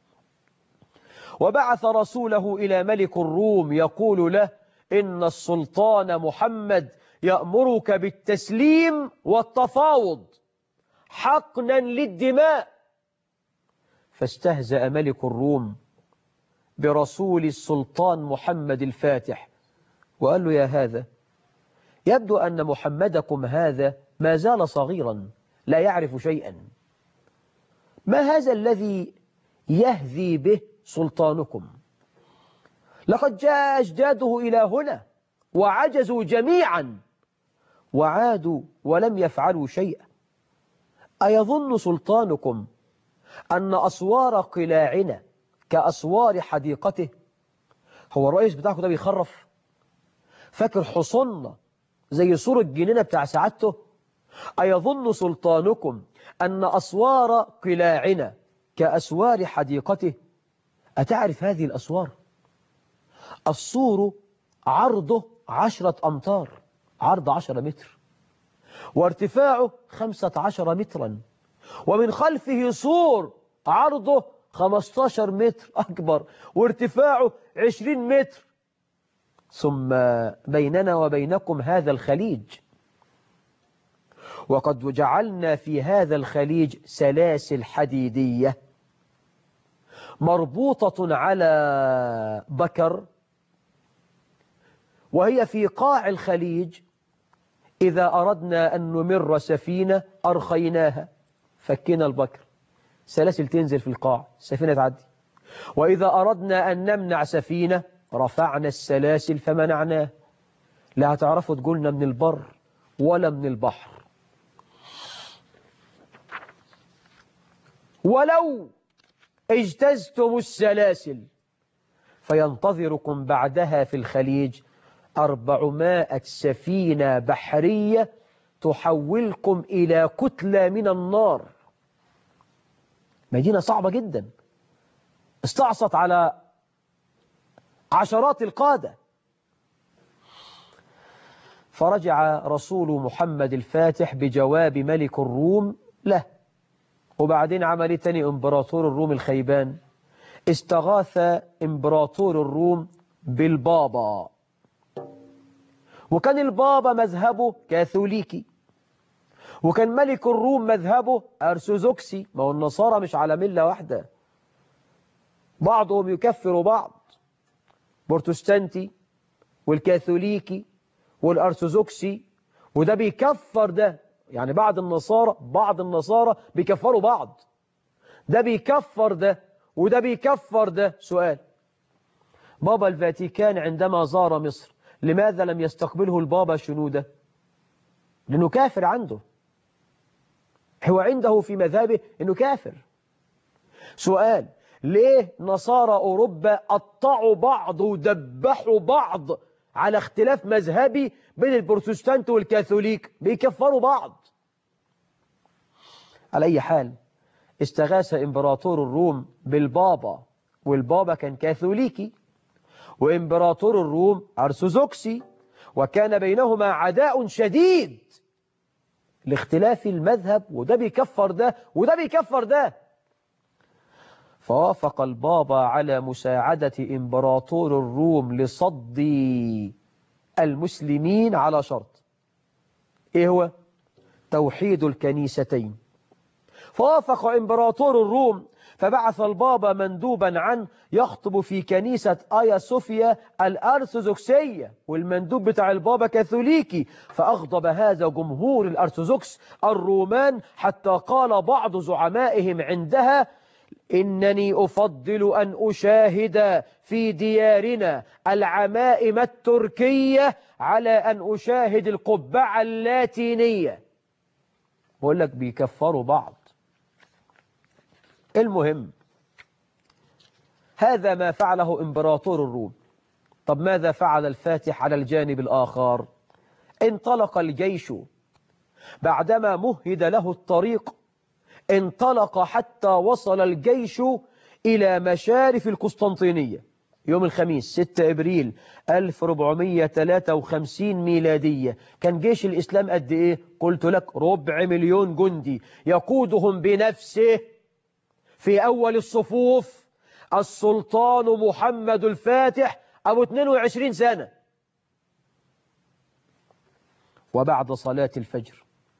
وبعث رسوله إلى ملك الروم يقول له إن السلطان محمد يأمرك بالتسليم والتفاوض حقنا للدماء. فاستهزأ ملك الروم برسول السلطان محمد الفاتح وقال له يا هذا يبدو أن محمدكم هذا ما زال صغيرا لا يعرف شيئا. ما هذا الذي يهذي به سلطانكم؟ لقد جاء أجداده إلى هنا وعجزوا جميعا وعادوا ولم يفعلوا شيئا. أيظن سلطانكم أن أسوار قلاعنا كأسوار حديقته؟ هو الرئيس بتاعكم ده بيخرف؟ فاكر حصننا زي سور الجنينة بتاع سعادته؟ أيظن سلطانكم أن أسوار قلاعنا كأسوار حديقته؟ أتعرف هذه الأسوار؟ السور عرضه عشرة أمتار، عرض عشرة متر، وارتفاعه خمسة عشر مترا، ومن خلفه سور عرضه خمسة عشر متر أكبر وارتفاعه عشرين متر. ثم بيننا وبينكم هذا الخليج، وقد جعلنا في هذا الخليج سلاسل حديدية مربوطة على بكر، وهي في قاع الخليج. إذا أردنا أن نمر سفينة أرخيناها، فكنا البكر، سلاسل تنزل في القاع، السفينة تعدي. وإذا أردنا أن نمنع سفينة رفعنا السلاسل فمنعناه. لا هتعرفوا تقولنا من البر ولا من البحر. ولو اجتزتم السلاسل فينتظركم بعدها في الخليج أربعمائة سفينة بحرية تحولكم إلى كتلة من النار. مدينة صعبة جدا استعصت على عشرات القادة. فرجع رسول محمد الفاتح بجواب ملك الروم له. وبعدين عمل تاني إمبراطور الروم الخيبان، استغاث إمبراطور الروم بالبابا، وكان البابا مذهبه كاثوليكي، وكان ملك الروم مذهبه أرثوذكسي. ما هو النصارى مش على ملة واحدة، بعضهم يكفر بعض، بروتستانتي والكاثوليكي والأرثوذكسي، وده بيكفر ده. يعني بعض النصارى بعض النصارى بيكفروا بعض، ده بيكفر ده وده بيكفر ده. سؤال: بابا الفاتيكان عندما زار مصر لماذا لم يستقبله البابا شنودة؟ لأنه كافر عنده، هو عنده في مذهبه أنه كافر. سؤال: ليه نصارى أوروبا قطعوا بعض ودبحوا بعض على اختلاف مذهبي بين البروتستانت والكاثوليك؟ بيكفروا بعض. على أي حال، استغاث إمبراطور الروم بالبابا، والبابا كان كاثوليكي وإمبراطور الروم أرثوذكسي، وكان بينهما عداء شديد لاختلاف المذهب، وده بيكفر ده وده بيكفر ده. فوافق البابا على مساعدة إمبراطور الروم لصد المسلمين على شرط. إيه هو؟ توحيد الكنيستين. فوافق إمبراطور الروم، فبعث البابا مندوبا عن يخطب في كنيسة آيا صوفيا الأرثوذكسية، والمندوب بتاع البابا كاثوليكي. فأغضب هذا جمهور الأرثوذكس الرومان، حتى قال بعض زعمائهم عندها: إنني أفضل أن أشاهد في ديارنا العمائم التركية على أن أشاهد القبعة اللاتينية. بقول لك بيكفروا بعض. المهم، هذا ما فعله إمبراطور الروم. طب ماذا فعل الفاتح على الجانب الآخر؟ انطلق الجيش بعدما مهد له الطريق، انطلق حتى وصل الجيش إلى مشارف القسطنطينية يوم الخميس ستة إبريل ألف وأربعمائة وثلاثة وخمسين ميلادية. كان جيش الإسلام قد إيه؟ قلت لك ربع مليون جندي، يقودهم بنفسه في أول الصفوف السلطان محمد الفاتح أبو اثنين وعشرين سنة. وبعد صلاة الفجر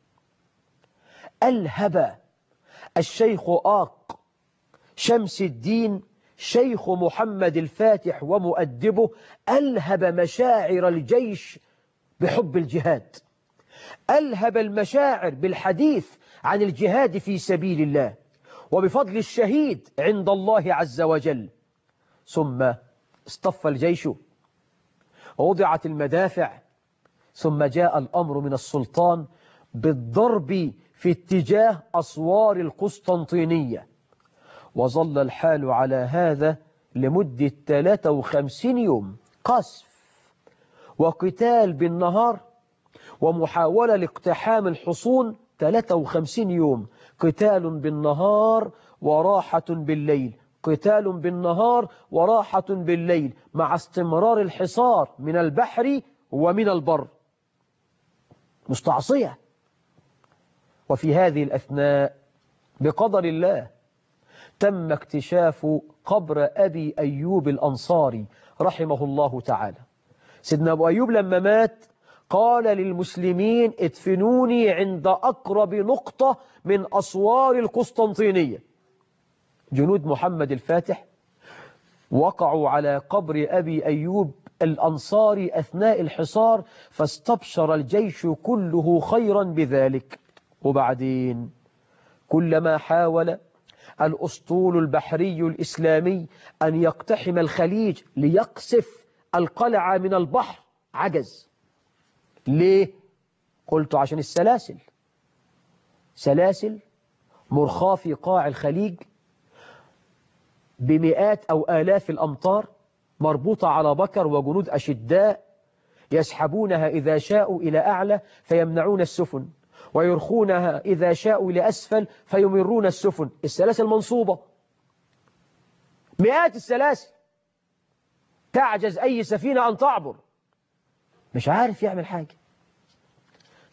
ألهب الشيخ آق شمس الدين شيخ محمد الفاتح ومؤدبه، ألهب مشاعر الجيش بحب الجهاد، ألهب المشاعر بالحديث عن الجهاد في سبيل الله وبفضل الشهيد عند الله عز وجل. ثم اصطف الجيش، ووضعت المدافع، ثم جاء الأمر من السلطان بالضرب في اتجاه أسوار القسطنطينية. وظل الحال على هذا لمدة ثلاثة وخمسين يوم، قصف وقتال بالنهار ومحاولة لاقتحام الحصون. ثلاثة وخمسين يوم قتال بالنهار وراحة بالليل، قتال بالنهار وراحة بالليل، مع استمرار الحصار من البحر ومن البر، مستعصية. وفي هذه الأثناء بقدر الله تم اكتشاف قبر أبي أيوب الأنصاري رحمه الله تعالى. سيدنا أبو أيوب لما مات قال للمسلمين: ادفنوني عند أقرب نقطة من أسوار القسطنطينية. جنود محمد الفاتح وقعوا على قبر أبي أيوب الأنصاري أثناء الحصار، فاستبشر الجيش كله خيرا بذلك. وبعدين كلما حاول الأسطول البحري الإسلامي أن يقتحم الخليج ليقصف القلعة من البحر عجز. ليه؟ قلت عشان السلاسل، سلاسل مرخاة في قاع الخليج بمئات أو آلاف الأمتار، مربوطة على بكر وجنود أشداء يسحبونها إذا شاءوا إلى أعلى فيمنعون السفن، ويرخونها إذا شاءوا لأسفل فيمرون السفن. السلاسل منصوبة، مئات السلاسل، تعجز أي سفينة أن تعبر. مش عارف يعمل حاجة،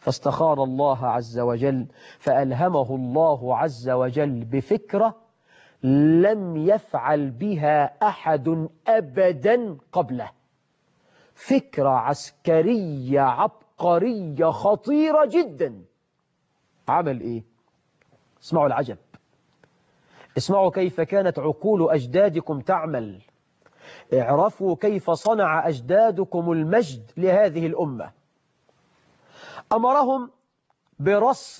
فاستخار الله عز وجل فألهمه الله عز وجل بفكرة لم يفعل بها أحد أبدا قبله، فكرة عسكرية عبقرية خطيرة جدا. عمل إيه؟ اسمعوا العجب، اسمعوا كيف كانت عقول أجدادكم تعمل، اعرفوا كيف صنع أجدادكم المجد لهذه الأمة. أمرهم برص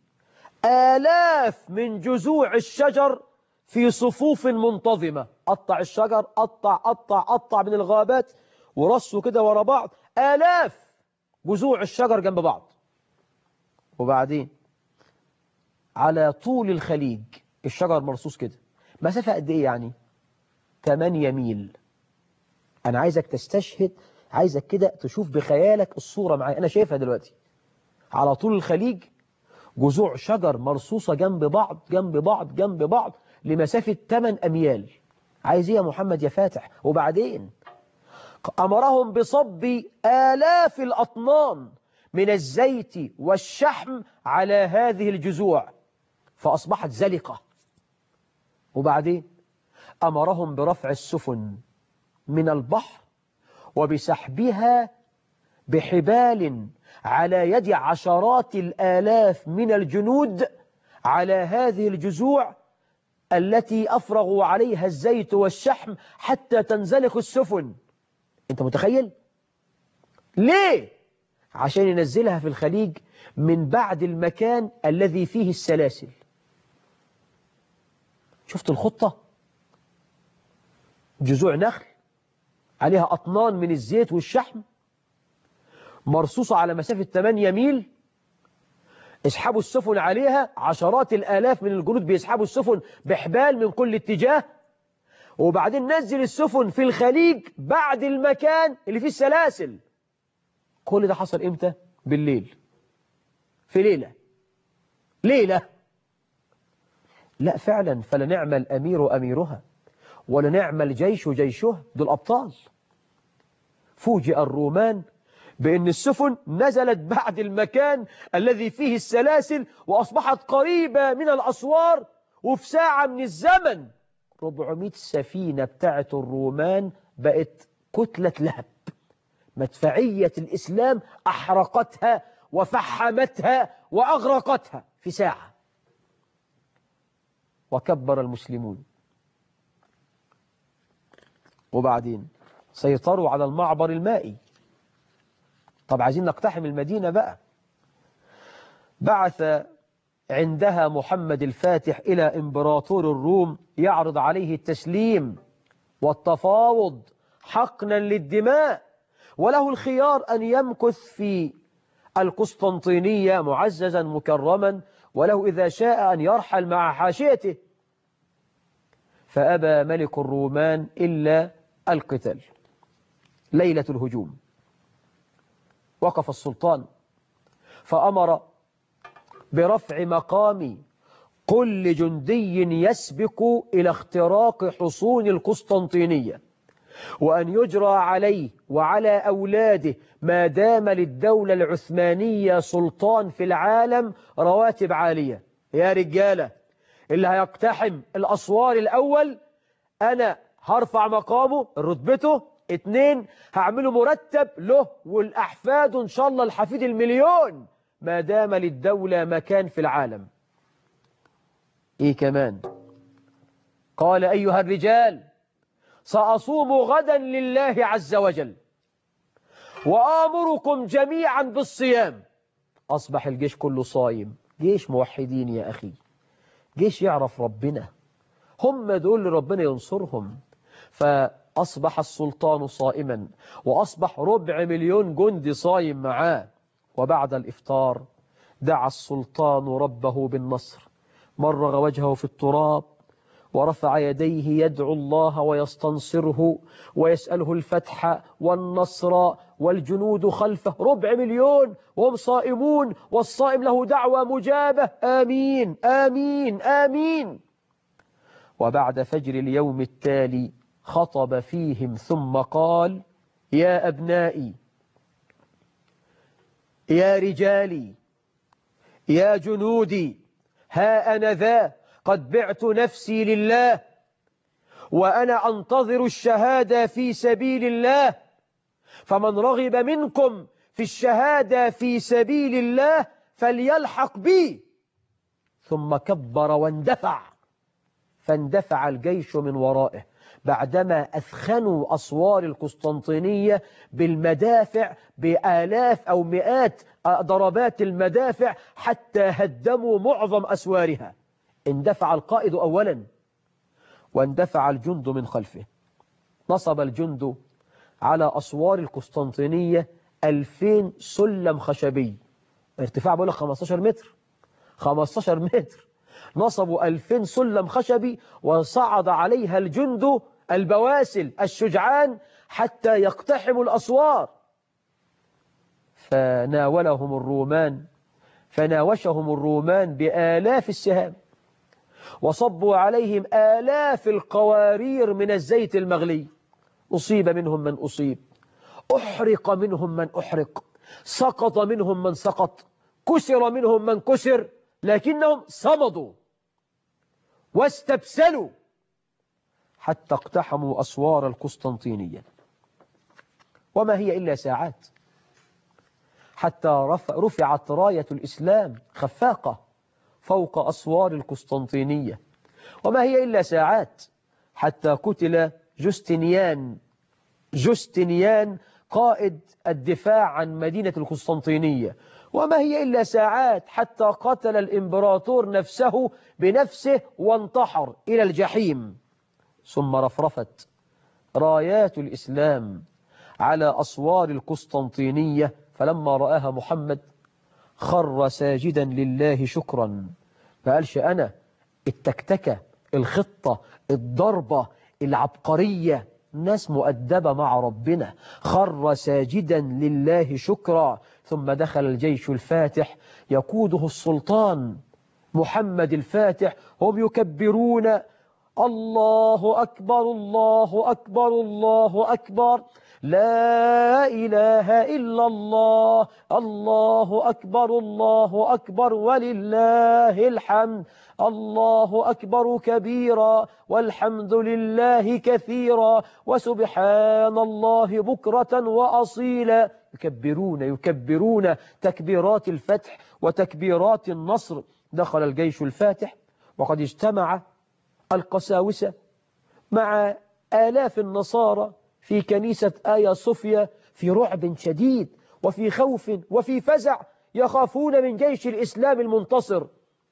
آلاف من جذوع الشجر في صفوف منتظمة، قطع الشجر، قطع قطع قطع من الغابات ورصوا كده ورا بعض آلاف جذوع الشجر جنب بعض. وبعدين على طول الخليج الشجر مرصوص كده، مسافة قد إيه يعني؟ ثمانية ميل. أنا عايزك تستشهد، عايزك كده تشوف بخيالك الصورة معايا، أنا شايفها دلوقتي. على طول الخليج جذوع شجر مرصوصة جنب بعض جنب بعض جنب بعض لمسافة ثمانية أميال. عايز إيه يا محمد يا فاتح؟ وبعدين أمرهم بصب آلاف الأطنان من الزيت والشحم على هذه الجذوع فأصبحت زلقة. وبعدين أمرهم برفع السفن من البحر وبسحبها بحبال على يد عشرات الآلاف من الجنود على هذه الجذوع التي أفرغوا عليها الزيت والشحم حتى تنزلق السفن. أنت متخيل؟ ليه؟ عشان ينزلها في الخليج من بعد المكان الذي فيه السلاسل. شفت الخطة؟ جذوع نخل عليها أطنان من الزيت والشحم مرصوصة على مسافة ثمانية ميل، اسحبوا السفن عليها، عشرات الآلاف من الجنود بيسحبوا السفن بحبال من كل اتجاه، وبعدين نزل السفن في الخليج بعد المكان اللي فيه السلاسل. كل ده حصل امتى؟ بالليل، في ليلة ليلة. لا فعلا، فلنعم الأمير أميرها ولنعم الجيش جيشها، دول أبطال. فوجئ الرومان بأن السفن نزلت بعد المكان الذي فيه السلاسل وأصبحت قريبة من الأسوار، وفي ساعة من الزمن أربعمائة سفينة بتاعت الرومان بقت كتلة لهب. مدفعية الإسلام أحرقتها وفحمتها وأغرقتها في ساعة. وكبر المسلمون. وبعدين سيطروا على المعبر المائي. طب عايزين نقتحم المدينة بقى. بعث عندها محمد الفاتح إلى إمبراطور الروم يعرض عليه التسليم والتفاوض حقنا للدماء، وله الخيار أن يمكث في القسطنطينية معززا مكرما، وله إذا شاء أن يرحل مع حاشيته. فأبى ملك الرومان إلا القتال. ليلة الهجوم وقف السلطان فأمر برفع مقام كل جندي يسبق إلى اختراق حصون القسطنطينية، وأن يجرى عليه وعلى أولاده ما دام للدولة العثمانية سلطان في العالم رواتب عالية. يا رجالة، اللي هيقتحم الأسوار الأول أنا هرفع مقامه رتبته، اتنين هعمله مرتب له والأحفاد إن شاء الله الحفيد المليون ما دام للدولة مكان في العالم. إيه كمان؟ قال أيها الرجال، سأصوم غدا لله عز وجل وآمركم جميعا بالصيام. أصبح الجيش كله صايم، جيش موحدين يا أخي، جيش يعرف ربنا، هم دول اللي ربنا ينصرهم. فأصبح السلطان صائما، وأصبح ربع مليون جندي صايم معاه. وبعد الإفطار دعا السلطان ربه بالنصر، مرغ وجهه في التراب ورفع يديه يدعو الله ويستنصره ويسأله الفتح والنصر، والجنود خلفه ربع مليون وهم صائمون، والصائم له دعوة مجابة، آمين آمين آمين. وبعد فجر اليوم التالي خطب فيهم ثم قال: يا أبنائي، يا رجالي يا جنودي ها أنا ذا قد بعت نفسي لله وأنا أنتظر الشهادة في سبيل الله، فمن رغب منكم في الشهادة في سبيل الله فليلحق بي. ثم كبر واندفع، فاندفع الجيش من ورائه بعدما أثخنوا أسوار القسطنطينية بالمدافع بآلاف أو مئات ضربات المدافع حتى هدموا معظم أسوارها. اندفع القائد أولا واندفع الجند من خلفه. نصب الجند على أسوار القسطنطينية ألفين سلم خشبي، ارتفاع بقول لك خمستاشر متر خمستاشر متر. نصبوا ألفين سلم خشبي وصعد عليها الجند البواسل الشجعان حتى يقتحموا الأسوار. فناولهم الرومان فناوشهم الرومان بآلاف السهام، وصبوا عليهم آلاف القوارير من الزيت المغلي. أصيب منهم من أصيب، أحرق منهم من أحرق، سقط منهم من سقط، كسر منهم من كسر، لكنهم صمدوا واستبسلوا حتى اقتحموا أسوار القسطنطينية. وما هي إلا ساعات حتى رفعت راية الإسلام خفاقة فوق أسوار القسطنطينية. وما هي إلا ساعات حتى قتل جستنيان جستنيان قائد الدفاع عن مدينة القسطنطينية. وما هي إلا ساعات حتى قتل الإمبراطور نفسه بنفسه وانتحر إلى الجحيم. ثم رفرفت رايات الإسلام على أسوار القسطنطينية، فلما رآها محمد خر ساجدا لله شكرا. ما قالش أنا، التكتكة، الخطة، الضربة، العبقرية، ناس مؤدبة مع ربنا. خر ساجدا لله شكرا. ثم دخل الجيش الفاتح يقوده السلطان محمد الفاتح، هم يكبرون الله أكبر الله أكبر الله أكبر، لا إله إلا الله، الله أكبر الله أكبر ولله الحمد، الله أكبر كبيرا والحمد لله كثيرا وسبحان الله بكرة وأصيلا. يكبرون يكبرون تكبيرات الفتح وتكبيرات النصر. دخل الجيش الفاتح وقد اجتمع القساوسة مع آلاف النصارى في كنيسة آيا صوفيا في رعب شديد وفي خوف وفي فزع، يخافون من جيش الإسلام المنتصر.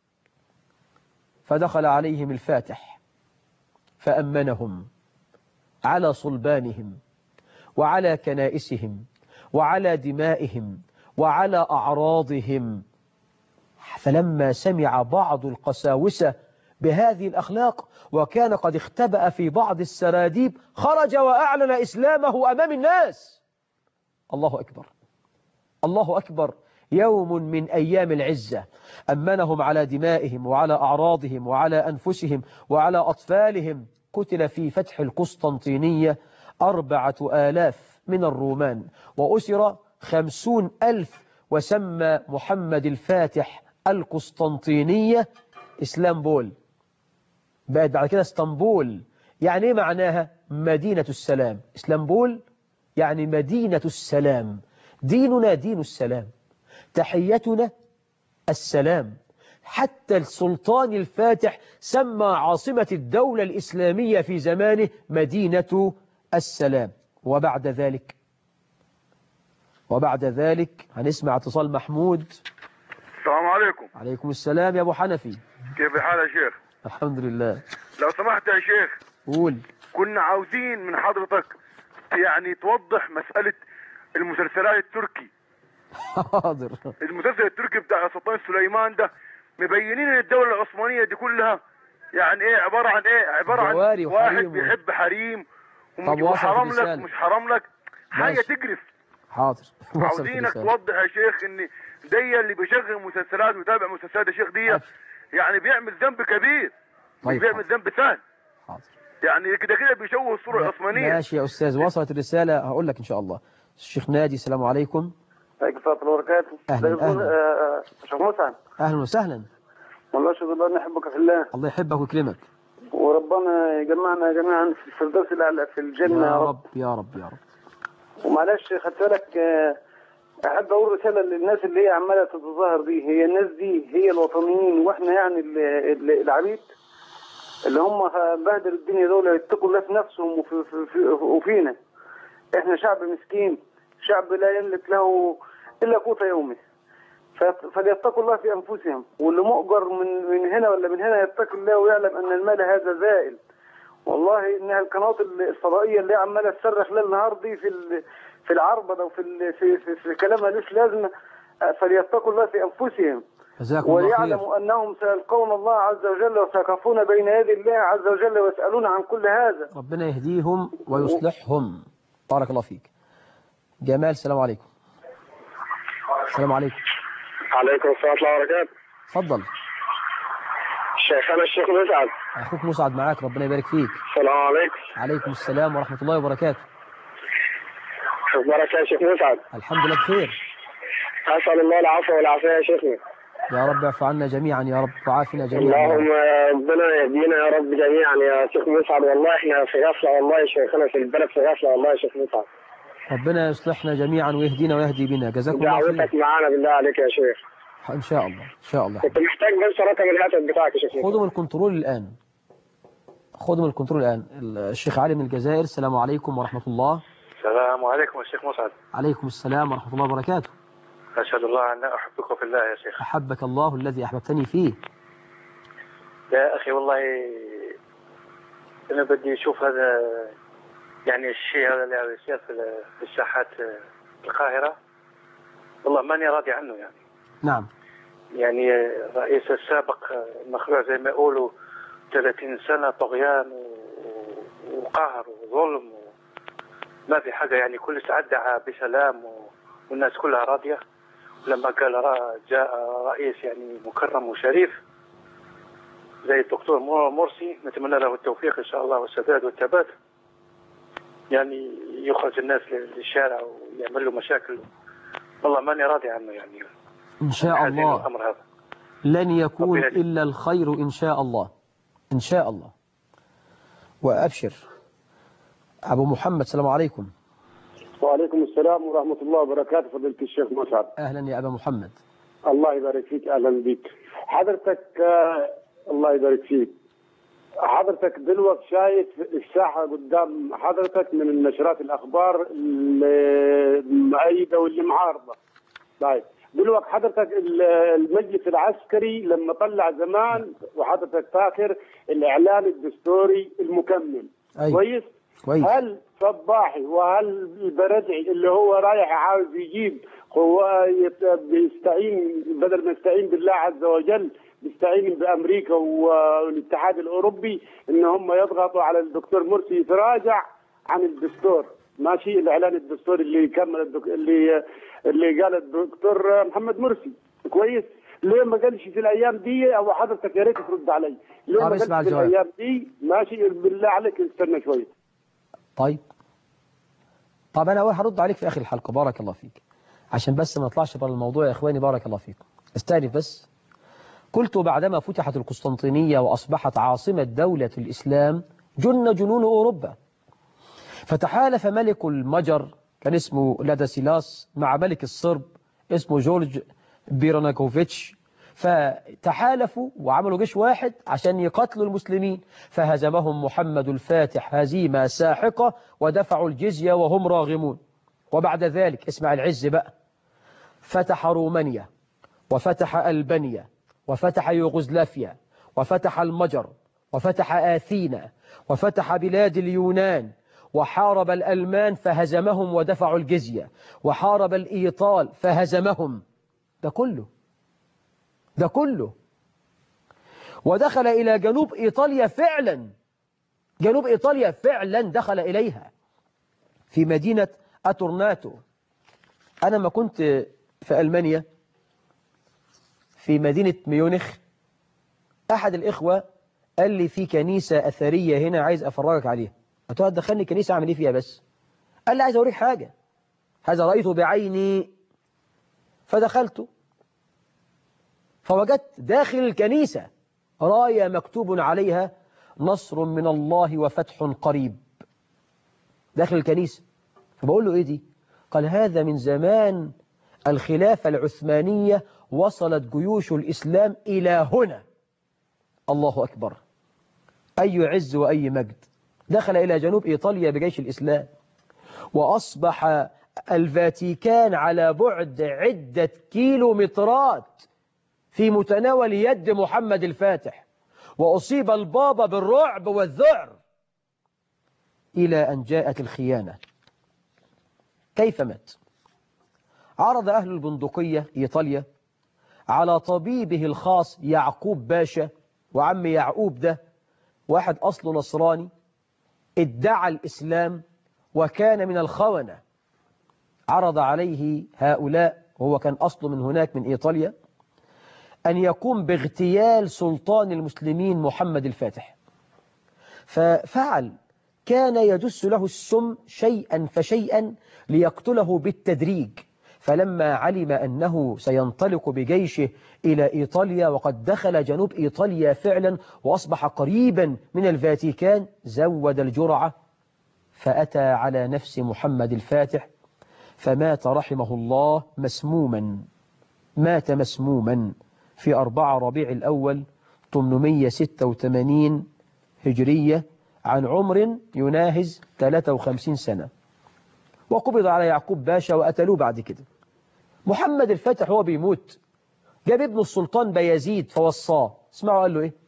فدخل عليهم الفاتح فأمنهم على صلبانهم وعلى كنائسهم وعلى دمائهم وعلى أعراضهم. فلما سمع بعض القساوسة بهذه الأخلاق وكان قد اختبأ في بعض السراديب خرج وأعلن إسلامه أمام الناس. الله أكبر الله أكبر. يوم من أيام العزة أمنهم على دمائهم وعلى أعراضهم وعلى أنفسهم وعلى أطفالهم. قتل في فتح القسطنطينية أربعة آلاف من الرومان وأسر خمسون ألف، وسمى محمد الفاتح القسطنطينية إسلامبول، بقت بعد كده اسطنبول. يعني ايه معناها؟ مدينة السلام. إسلامبول يعني مدينة السلام. ديننا دين السلام، تحيتنا السلام. حتى السلطان الفاتح سمى عاصمة الدولة الإسلامية في زمانه مدينة السلام. وبعد ذلك وبعد ذلك هنسمع اتصال محمود. السلام عليكم. عليكم السلام يا أبو حنفي. كيف الحال يا شيخ؟ الحمد لله. لو سمحت يا شيخ، قول. كنا عاوزين من حضرتك يعني توضح مسألة المسلسلات التركي. حاضر. المسلسل التركي بتاع سلطان سليمان ده مبينين ان الدولة العثمانية دي كلها يعني ايه، عبارة عن ايه، عبارة عن واحد بيحب حريم وحرام لك مش حرام لك، حاجة تقرف. حاضر. عاوزينك توضح يا شيخ ان دي اللي بيشغل مسلسلات ويتابع مسلسلات يا شيخ دي يعني بيعمل ذنب كبير، مش طيب بيعمل ذنب سهل. حاضر. يعني كده كده بيشوه الصورة العثمانية. ماشي يا أستاذ، وصلت الرسالة، هقول لك إن شاء الله. الشيخ نادي، السلام عليكم. عليكم السلام وبركاته. أهلا أهلا شيخ مسعد. أهلا وسهلا. والله شكرا الله نحبك في الله. الله يحبك ويكرمك. وربنا يجمعنا جميعا في الفردوس الأعلى في الجنة يا رب يا رب يا رب. ومعلش خدت بالك أحب أقول رسالة للناس اللي هي عمالة تتظاهر دي، هي الناس دي هي الوطنيين وإحنا يعني العبيد اللي هم بهدلوا الدنيا دول، يتقوا الله في نفسهم وفي في في وفينا. إحنا شعب مسكين، شعب لا يملك له إلا قوت يومه، فليتقوا الله في أنفسهم، واللي مؤجر من من هنا ولا من هنا يتقي الله ويعلم أن المال هذا زائل. والله إنها القنوات الفضائية اللي عمالة تصرخ ليل نهار دي في في العربده وفي في في, في كلام ملوش لازمه، فليتقوا الله في انفسهم وليعلموا انهم سيلقون الله عز وجل وسيقفون بين يدي الله عز وجل ويسالون عن كل هذا. ربنا يهديهم ويصلحهم. بارك الله فيك. جمال السلام عليكم. السلام عليكم. عليكم السلام ورحمه الله وبركاته. اتفضل. شيخنا الشيخ مسعد. اخوك مسعد معاك، ربنا يبارك فيك. السلام عليكم. عليكم السلام ورحمه الله وبركاته. اخبارك يا شيخ مسعد؟ الحمد لله بخير. اسال الله العفو والعافيه يا شيخنا. يا رب اعف عنا جميعا يا رب وعافنا جميعا. اللهم ربنا يهدينا يا رب جميعا يا شيخ مسعد. والله احنا في غفله، والله شيخنا في البلد في غفله والله يا شيخ مسعد. ربنا يصلحنا جميعا ويهدينا ويهدي بنا. جزاكم الله خير. دعوتك معانا بالله عليك يا شيخ. ان شاء الله ان شاء الله. كنت محتاج بس رقم الهاتف بتاعك يا شيخ. خدوا من الكنترول الان. خدوا من الكنترول الان. الشيخ علي من الجزائر. السلام عليكم ورحمه الله. السلام عليكم يا شيخ مسعد. عليكم السلام ورحمة الله وبركاته. أشهد الله أن أحبك في الله يا شيخ. أحبك الله الذي أحببتني فيه. يا أخي والله أنا بدي أشوف هذا يعني الشيء هذا اللي يصير في الساحات القاهرة، والله ماني راضي عنه يعني. نعم. يعني الرئيس السابق مخلوع زي ما يقولوا ثلاثين سنة طغيان وقهر وظلم، ما في حاجة يعني. كل ساعة دعا بسلام والناس كلها راضية. لما قال جاء رئيس يعني مكرم وشريف زي الدكتور مرسي، نتمنى له التوفيق إن شاء الله والسداد والثبات، يعني يخرج الناس للشارع ويعمل له مشاكل. والله ماني راضي عنه يعني. إن شاء الله الأمر هذا لن يكون إلا الخير إن شاء الله إن شاء الله. وأبشر. أبو محمد السلام عليكم. وعليكم السلام ورحمة الله وبركاته. فضيلة الشيخ مسعد. أهلا يا أبا محمد. الله يبارك فيك. أهلا بك حضرتك. آه الله يبارك فيك. حضرتك دلوقتي شايف الساحة قدام حضرتك من النشرات الأخبار المؤيدة واللي معارضة. طيب دلوقتي حضرتك المجلس العسكري لما طلع زمان وحضرتك فاكر الإعلان الدستوري المكمل. أيوة. كويس؟ كويس. هل صباحي وهل البردعي اللي هو رايح عاوز يجيب قوة بيستعين بدل ما يستعين بالله عز وجل بيستعين بأمريكا والاتحاد الأوروبي إن هم يضغطوا على الدكتور مرسي يتراجع عن الدستور؟ ماشي الإعلان الدستوري اللي كمل الدك... اللي اللي قال الدكتور محمد مرسي. كويس؟ ليه ما قالش في الأيام دي؟ أو حضرتك يا ريت ترد علي. ليه ما قالش في الأيام دي؟ ماشي بالله عليك استنى شوية. طيب طب أنا أول هرد عليك في آخر الحلقة. بارك الله فيك. عشان بس ما نطلعش بره الموضوع يا إخواني. بارك الله فيكم. استعرف بس. قلت بعدما فتحت القسطنطينية وأصبحت عاصمة دولة الإسلام جن جنون أوروبا، فتحالف ملك المجر كان اسمه لادسيلاس مع ملك الصرب اسمه جورج بيراناكوفيتش، فتحالفوا وعملوا جيش واحد عشان يقتلوا المسلمين، فهزمهم محمد الفاتح هزيمة ساحقة ودفعوا الجزية وهم راغمون. وبعد ذلك اسمع العز بقى، فتح رومانيا وفتح ألبانيا وفتح يوغوسلافيا وفتح المجر وفتح آثينا وفتح بلاد اليونان، وحارب الألمان فهزمهم ودفعوا الجزية، وحارب الإيطال فهزمهم. ده كله ده كله ودخل إلى جنوب إيطاليا فعلا. جنوب إيطاليا فعلا دخل إليها في مدينة أتورناتو. أنا ما كنت في ألمانيا في مدينة ميونخ، أحد الإخوة قال لي في كنيسة أثرية هنا عايز أفرجك عليها. قلت له هتدخلني كنيسة أعمل إيه فيها بس؟ قال لي عايز أوريك حاجة، هذا رأيته بعيني. فدخلت فوجدت داخل الكنيسة راية مكتوب عليها نصر من الله وفتح قريب داخل الكنيسة. فبقول له إيه دي؟ قال هذا من زمان الخلافة العثمانية وصلت جيوش الإسلام إلى هنا. الله أكبر، أي عز وأي مجد. دخل إلى جنوب إيطاليا بجيش الإسلام، وأصبح الفاتيكان على بعد عدة كيلومترات في متناول يد محمد الفاتح، وأصيب البابا بالرعب والذعر إلى أن جاءت الخيانة. كيف مات؟ عرض أهل البندقية إيطاليا على طبيبه الخاص يعقوب باشا، وعم يعقوب ده واحد أصله نصراني ادعى الإسلام وكان من الخونة. عرض عليه هؤلاء، وهو كان أصله من هناك من إيطاليا، أن يقوم باغتيال سلطان المسلمين محمد الفاتح. ففعل، كان يدس له السم شيئا فشيئا ليقتله بالتدريج. فلما علم أنه سينطلق بجيشه إلى إيطاليا وقد دخل جنوب إيطاليا فعلا وأصبح قريبا من الفاتيكان، زود الجرعة فأتى على نفس محمد الفاتح فمات رحمه الله مسموما. مات مسموما في أربعة ربيع الأول ثمانمئة وستة وثمانين هجرية عن عمر يناهز ثلاثة وخمسين سنة. وقبض على يعقوب باشا وقتلوه بعد كده. محمد الفاتح هو بيموت جاب ابن السلطان بايزيد فوصاه. اسمعوا قال له ايه؟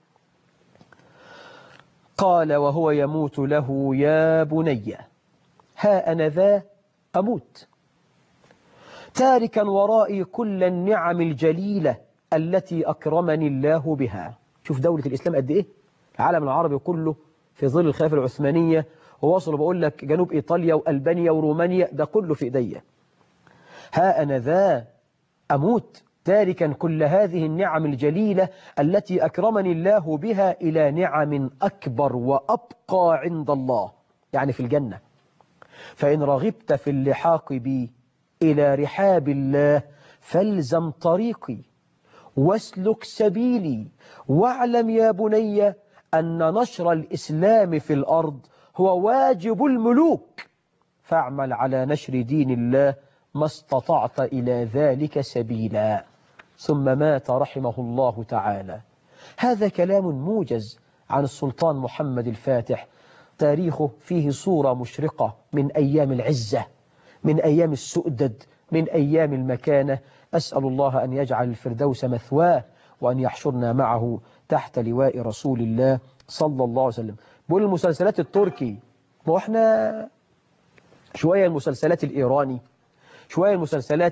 قال وهو يموت له يا بني ها أنا ذا أموت تاركا ورائي كل النعم الجليلة التي أكرمني الله بها. شوف دولة الإسلام قد إيه؟ العالم العربي كله في ظل الخلافة العثمانية، ووصلوا بقول لك جنوب إيطاليا وألبانيا ورومانيا، ده كله في إيديا. ها أنا ذا أموت تاركا كل هذه النعم الجليلة التي أكرمني الله بها إلى نعم أكبر وأبقى عند الله، يعني في الجنة. فإن رغبت في اللحاق بي إلى رحاب الله فالزم طريقي واسلك سبيلي، واعلم يا بني أن نشر الإسلام في الأرض هو واجب الملوك، فاعمل على نشر دين الله ما استطعت إلى ذلك سبيلا. ثم مات رحمه الله تعالى. هذا كلام موجز عن السلطان محمد الفاتح، تاريخه فيه صورة مشرقة من أيام العزة، من أيام السؤدد، من أيام المكانة. أسأل الله أن يجعل الفردوس مثواه وأن يحشرنا معه تحت لواء رسول الله صلى الله عليه وسلم. بقول المسلسلات التركي، ما احنا شوية المسلسلات الإيراني، شوية المسلسلات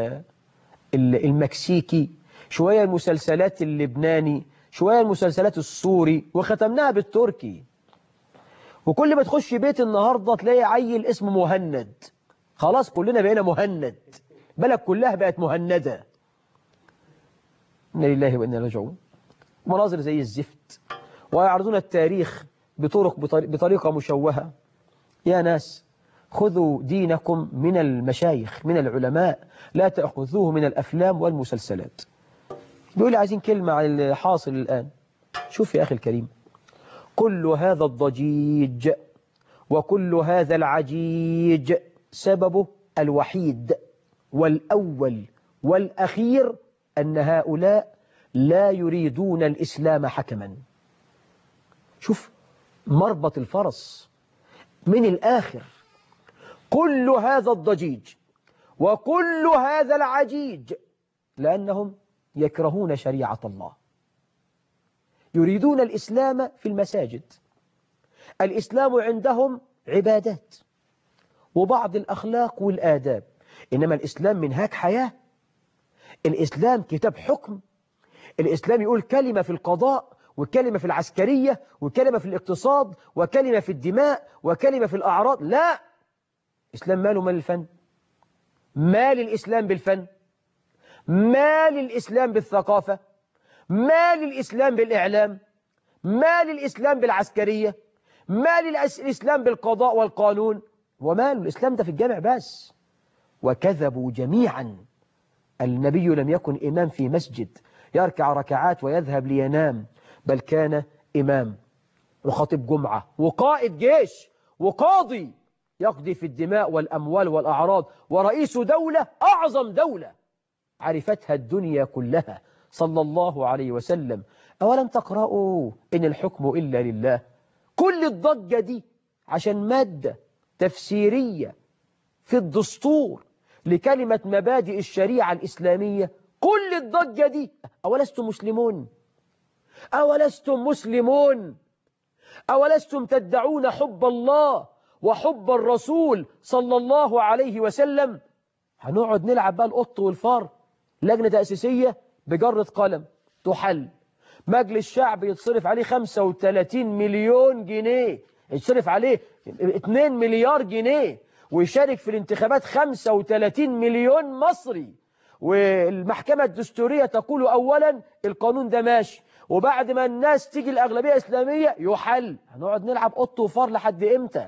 المكسيكي، شوية المسلسلات اللبناني، شوية المسلسلات السوري، وختمناها بالتركي. وكل ما تخش بيت النهاردة تلاقي عيل اسمه مهند. خلاص كلنا بقينا مهند، بلد كلها بقت مهندة. إنا لله وإنا إليه راجعون. مناظر زي الزفت، ويعرضون التاريخ بطرق بطريقة مشوهة. يا ناس خذوا دينكم من المشايخ من العلماء، لا تأخذوه من الأفلام والمسلسلات. بيقول عايزين كلمة عن الحاصل الآن. شوف يا أخي الكريم، كل هذا الضجيج وكل هذا العجيج سببه الوحيد والأول والأخير أن هؤلاء لا يريدون الإسلام حكما. شوف مربط الفرس من الآخر، كل هذا الضجيج وكل هذا العجيج لأنهم يكرهون شريعة الله، يريدون الإسلام في المساجد. الإسلام عندهم عبادات وبعض الأخلاق والآداب، إنما الإسلام منهاج حياة. الإسلام كتاب حكم. الإسلام يقول كلمة في القضاء وكلمة في العسكرية وكلمة في الاقتصاد وكلمة في الدماء وكلمة في الأعراض. لا، الإسلام ماله مال الفن؟ مال الإسلام بالفن؟ مال الإسلام بالثقافة؟ مال الإسلام بالإعلام؟ مال الإسلام بالعسكرية؟ مال الإسلام بالقضاء والقانون؟ ومال الإسلام ده في الجامع بس. وكذبوا جميعا النبي لم يكن إمام في مسجد يركع ركعات ويذهب لينام، بل كان إمام وخطيب جمعة وقائد جيش وقاضي يقضي في الدماء والأموال والأعراض، ورئيس دولة، أعظم دولة عرفتها الدنيا كلها صلى الله عليه وسلم. أولم تقرأوا إن الحكم إلا لله؟ كل الضجة دي عشان مادة تفسيرية في الدستور لكلمة مبادئ الشريعة الإسلامية. كل الضجة دي، أولستم مسلمون؟ أولستم مسلمون؟ أولستم تدعون حب الله وحب الرسول صلى الله عليه وسلم؟ هنقعد نلعب بقى القط والفار؟ لجنة تأسيسية بجرة قلم تحل، مجلس شعب يتصرف عليه خمسة وثلاثين مليون جنيه، يتصرف عليه اثنين مليار جنيه، ويشارك في الانتخابات خمسة وثلاثين مليون مصري، والمحكمة الدستورية تقول أولا القانون ده ماشي، وبعد ما الناس تيجي الأغلبية الإسلامية يحل. هنقعد نلعب قط وفار لحد إمتى؟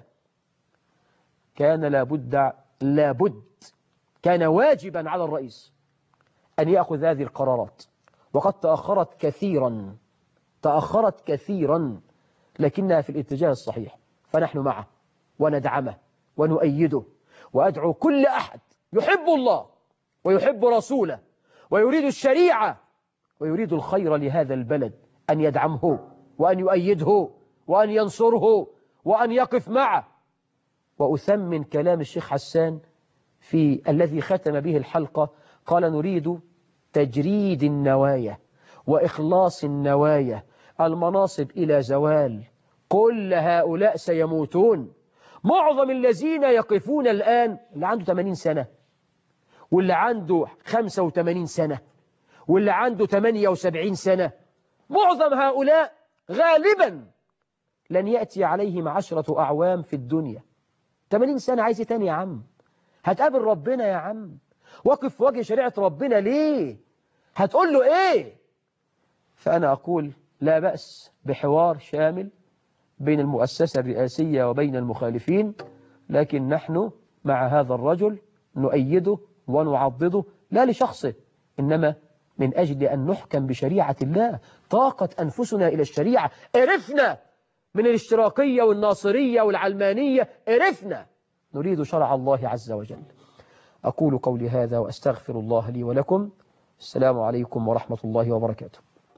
كان لابد لابد كان واجبا على الرئيس أن يأخذ هذه القرارات، وقد تأخرت كثيرا تأخرت كثيرا لكنها في الاتجاه الصحيح، فنحن معه وندعمه ونؤيده، وأدعو كل أحد يحب الله ويحب رسوله ويريد الشريعة ويريد الخير لهذا البلد أن يدعمه وأن يؤيده وأن ينصره وأن يقف معه. وأثمن كلام الشيخ حسان في الذي ختم به الحلقة، قال: نريد تجريد النوايا وإخلاص النوايا، المناصب إلى زوال، كل هؤلاء سيموتون. معظم الذين يقفون الآن اللي عنده ثمانين سنة، واللي عنده خمسة وثمانين سنة، واللي عنده ثمانية وسبعين سنة، معظم هؤلاء غالبا لن يأتي عليهم عشرة أعوام في الدنيا. ثمانين سنة عايز تاني يا عم؟ هتقابل ربنا يا عم؟ وقف في وجه شريعة ربنا ليه؟ هتقول له ايه؟ فأنا أقول لا بأس بحوار شامل بين المؤسسة الرئاسية وبين المخالفين، لكن نحن مع هذا الرجل نؤيده ونعضده، لا لشخصه، إنما من أجل أن نحكم بشريعة الله. طاقت أنفسنا إلى الشريعة، عرفنا من الاشتراكية والناصرية والعلمانية، عرفنا نريد شرع الله عز وجل. أقول قولي هذا وأستغفر الله لي ولكم. السلام عليكم ورحمة الله وبركاته.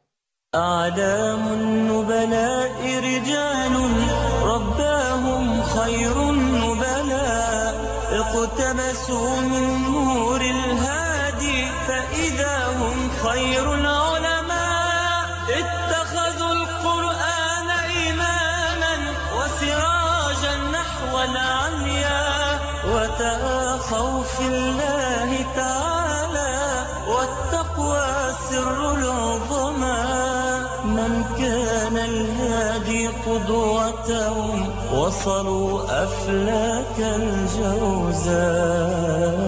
أعلام النبلاء رجال رباهم خير النبلاء، اقتبسوا من نور الهادي فإذا هم خير العلماء، اتخذوا القرآن إماما وسراجا نحو العمياء، وتآخوا في الله تعالى والتقوى سر العظمى. من كان الهادي قدوتهم وصلوا أفلاك الجوزاء.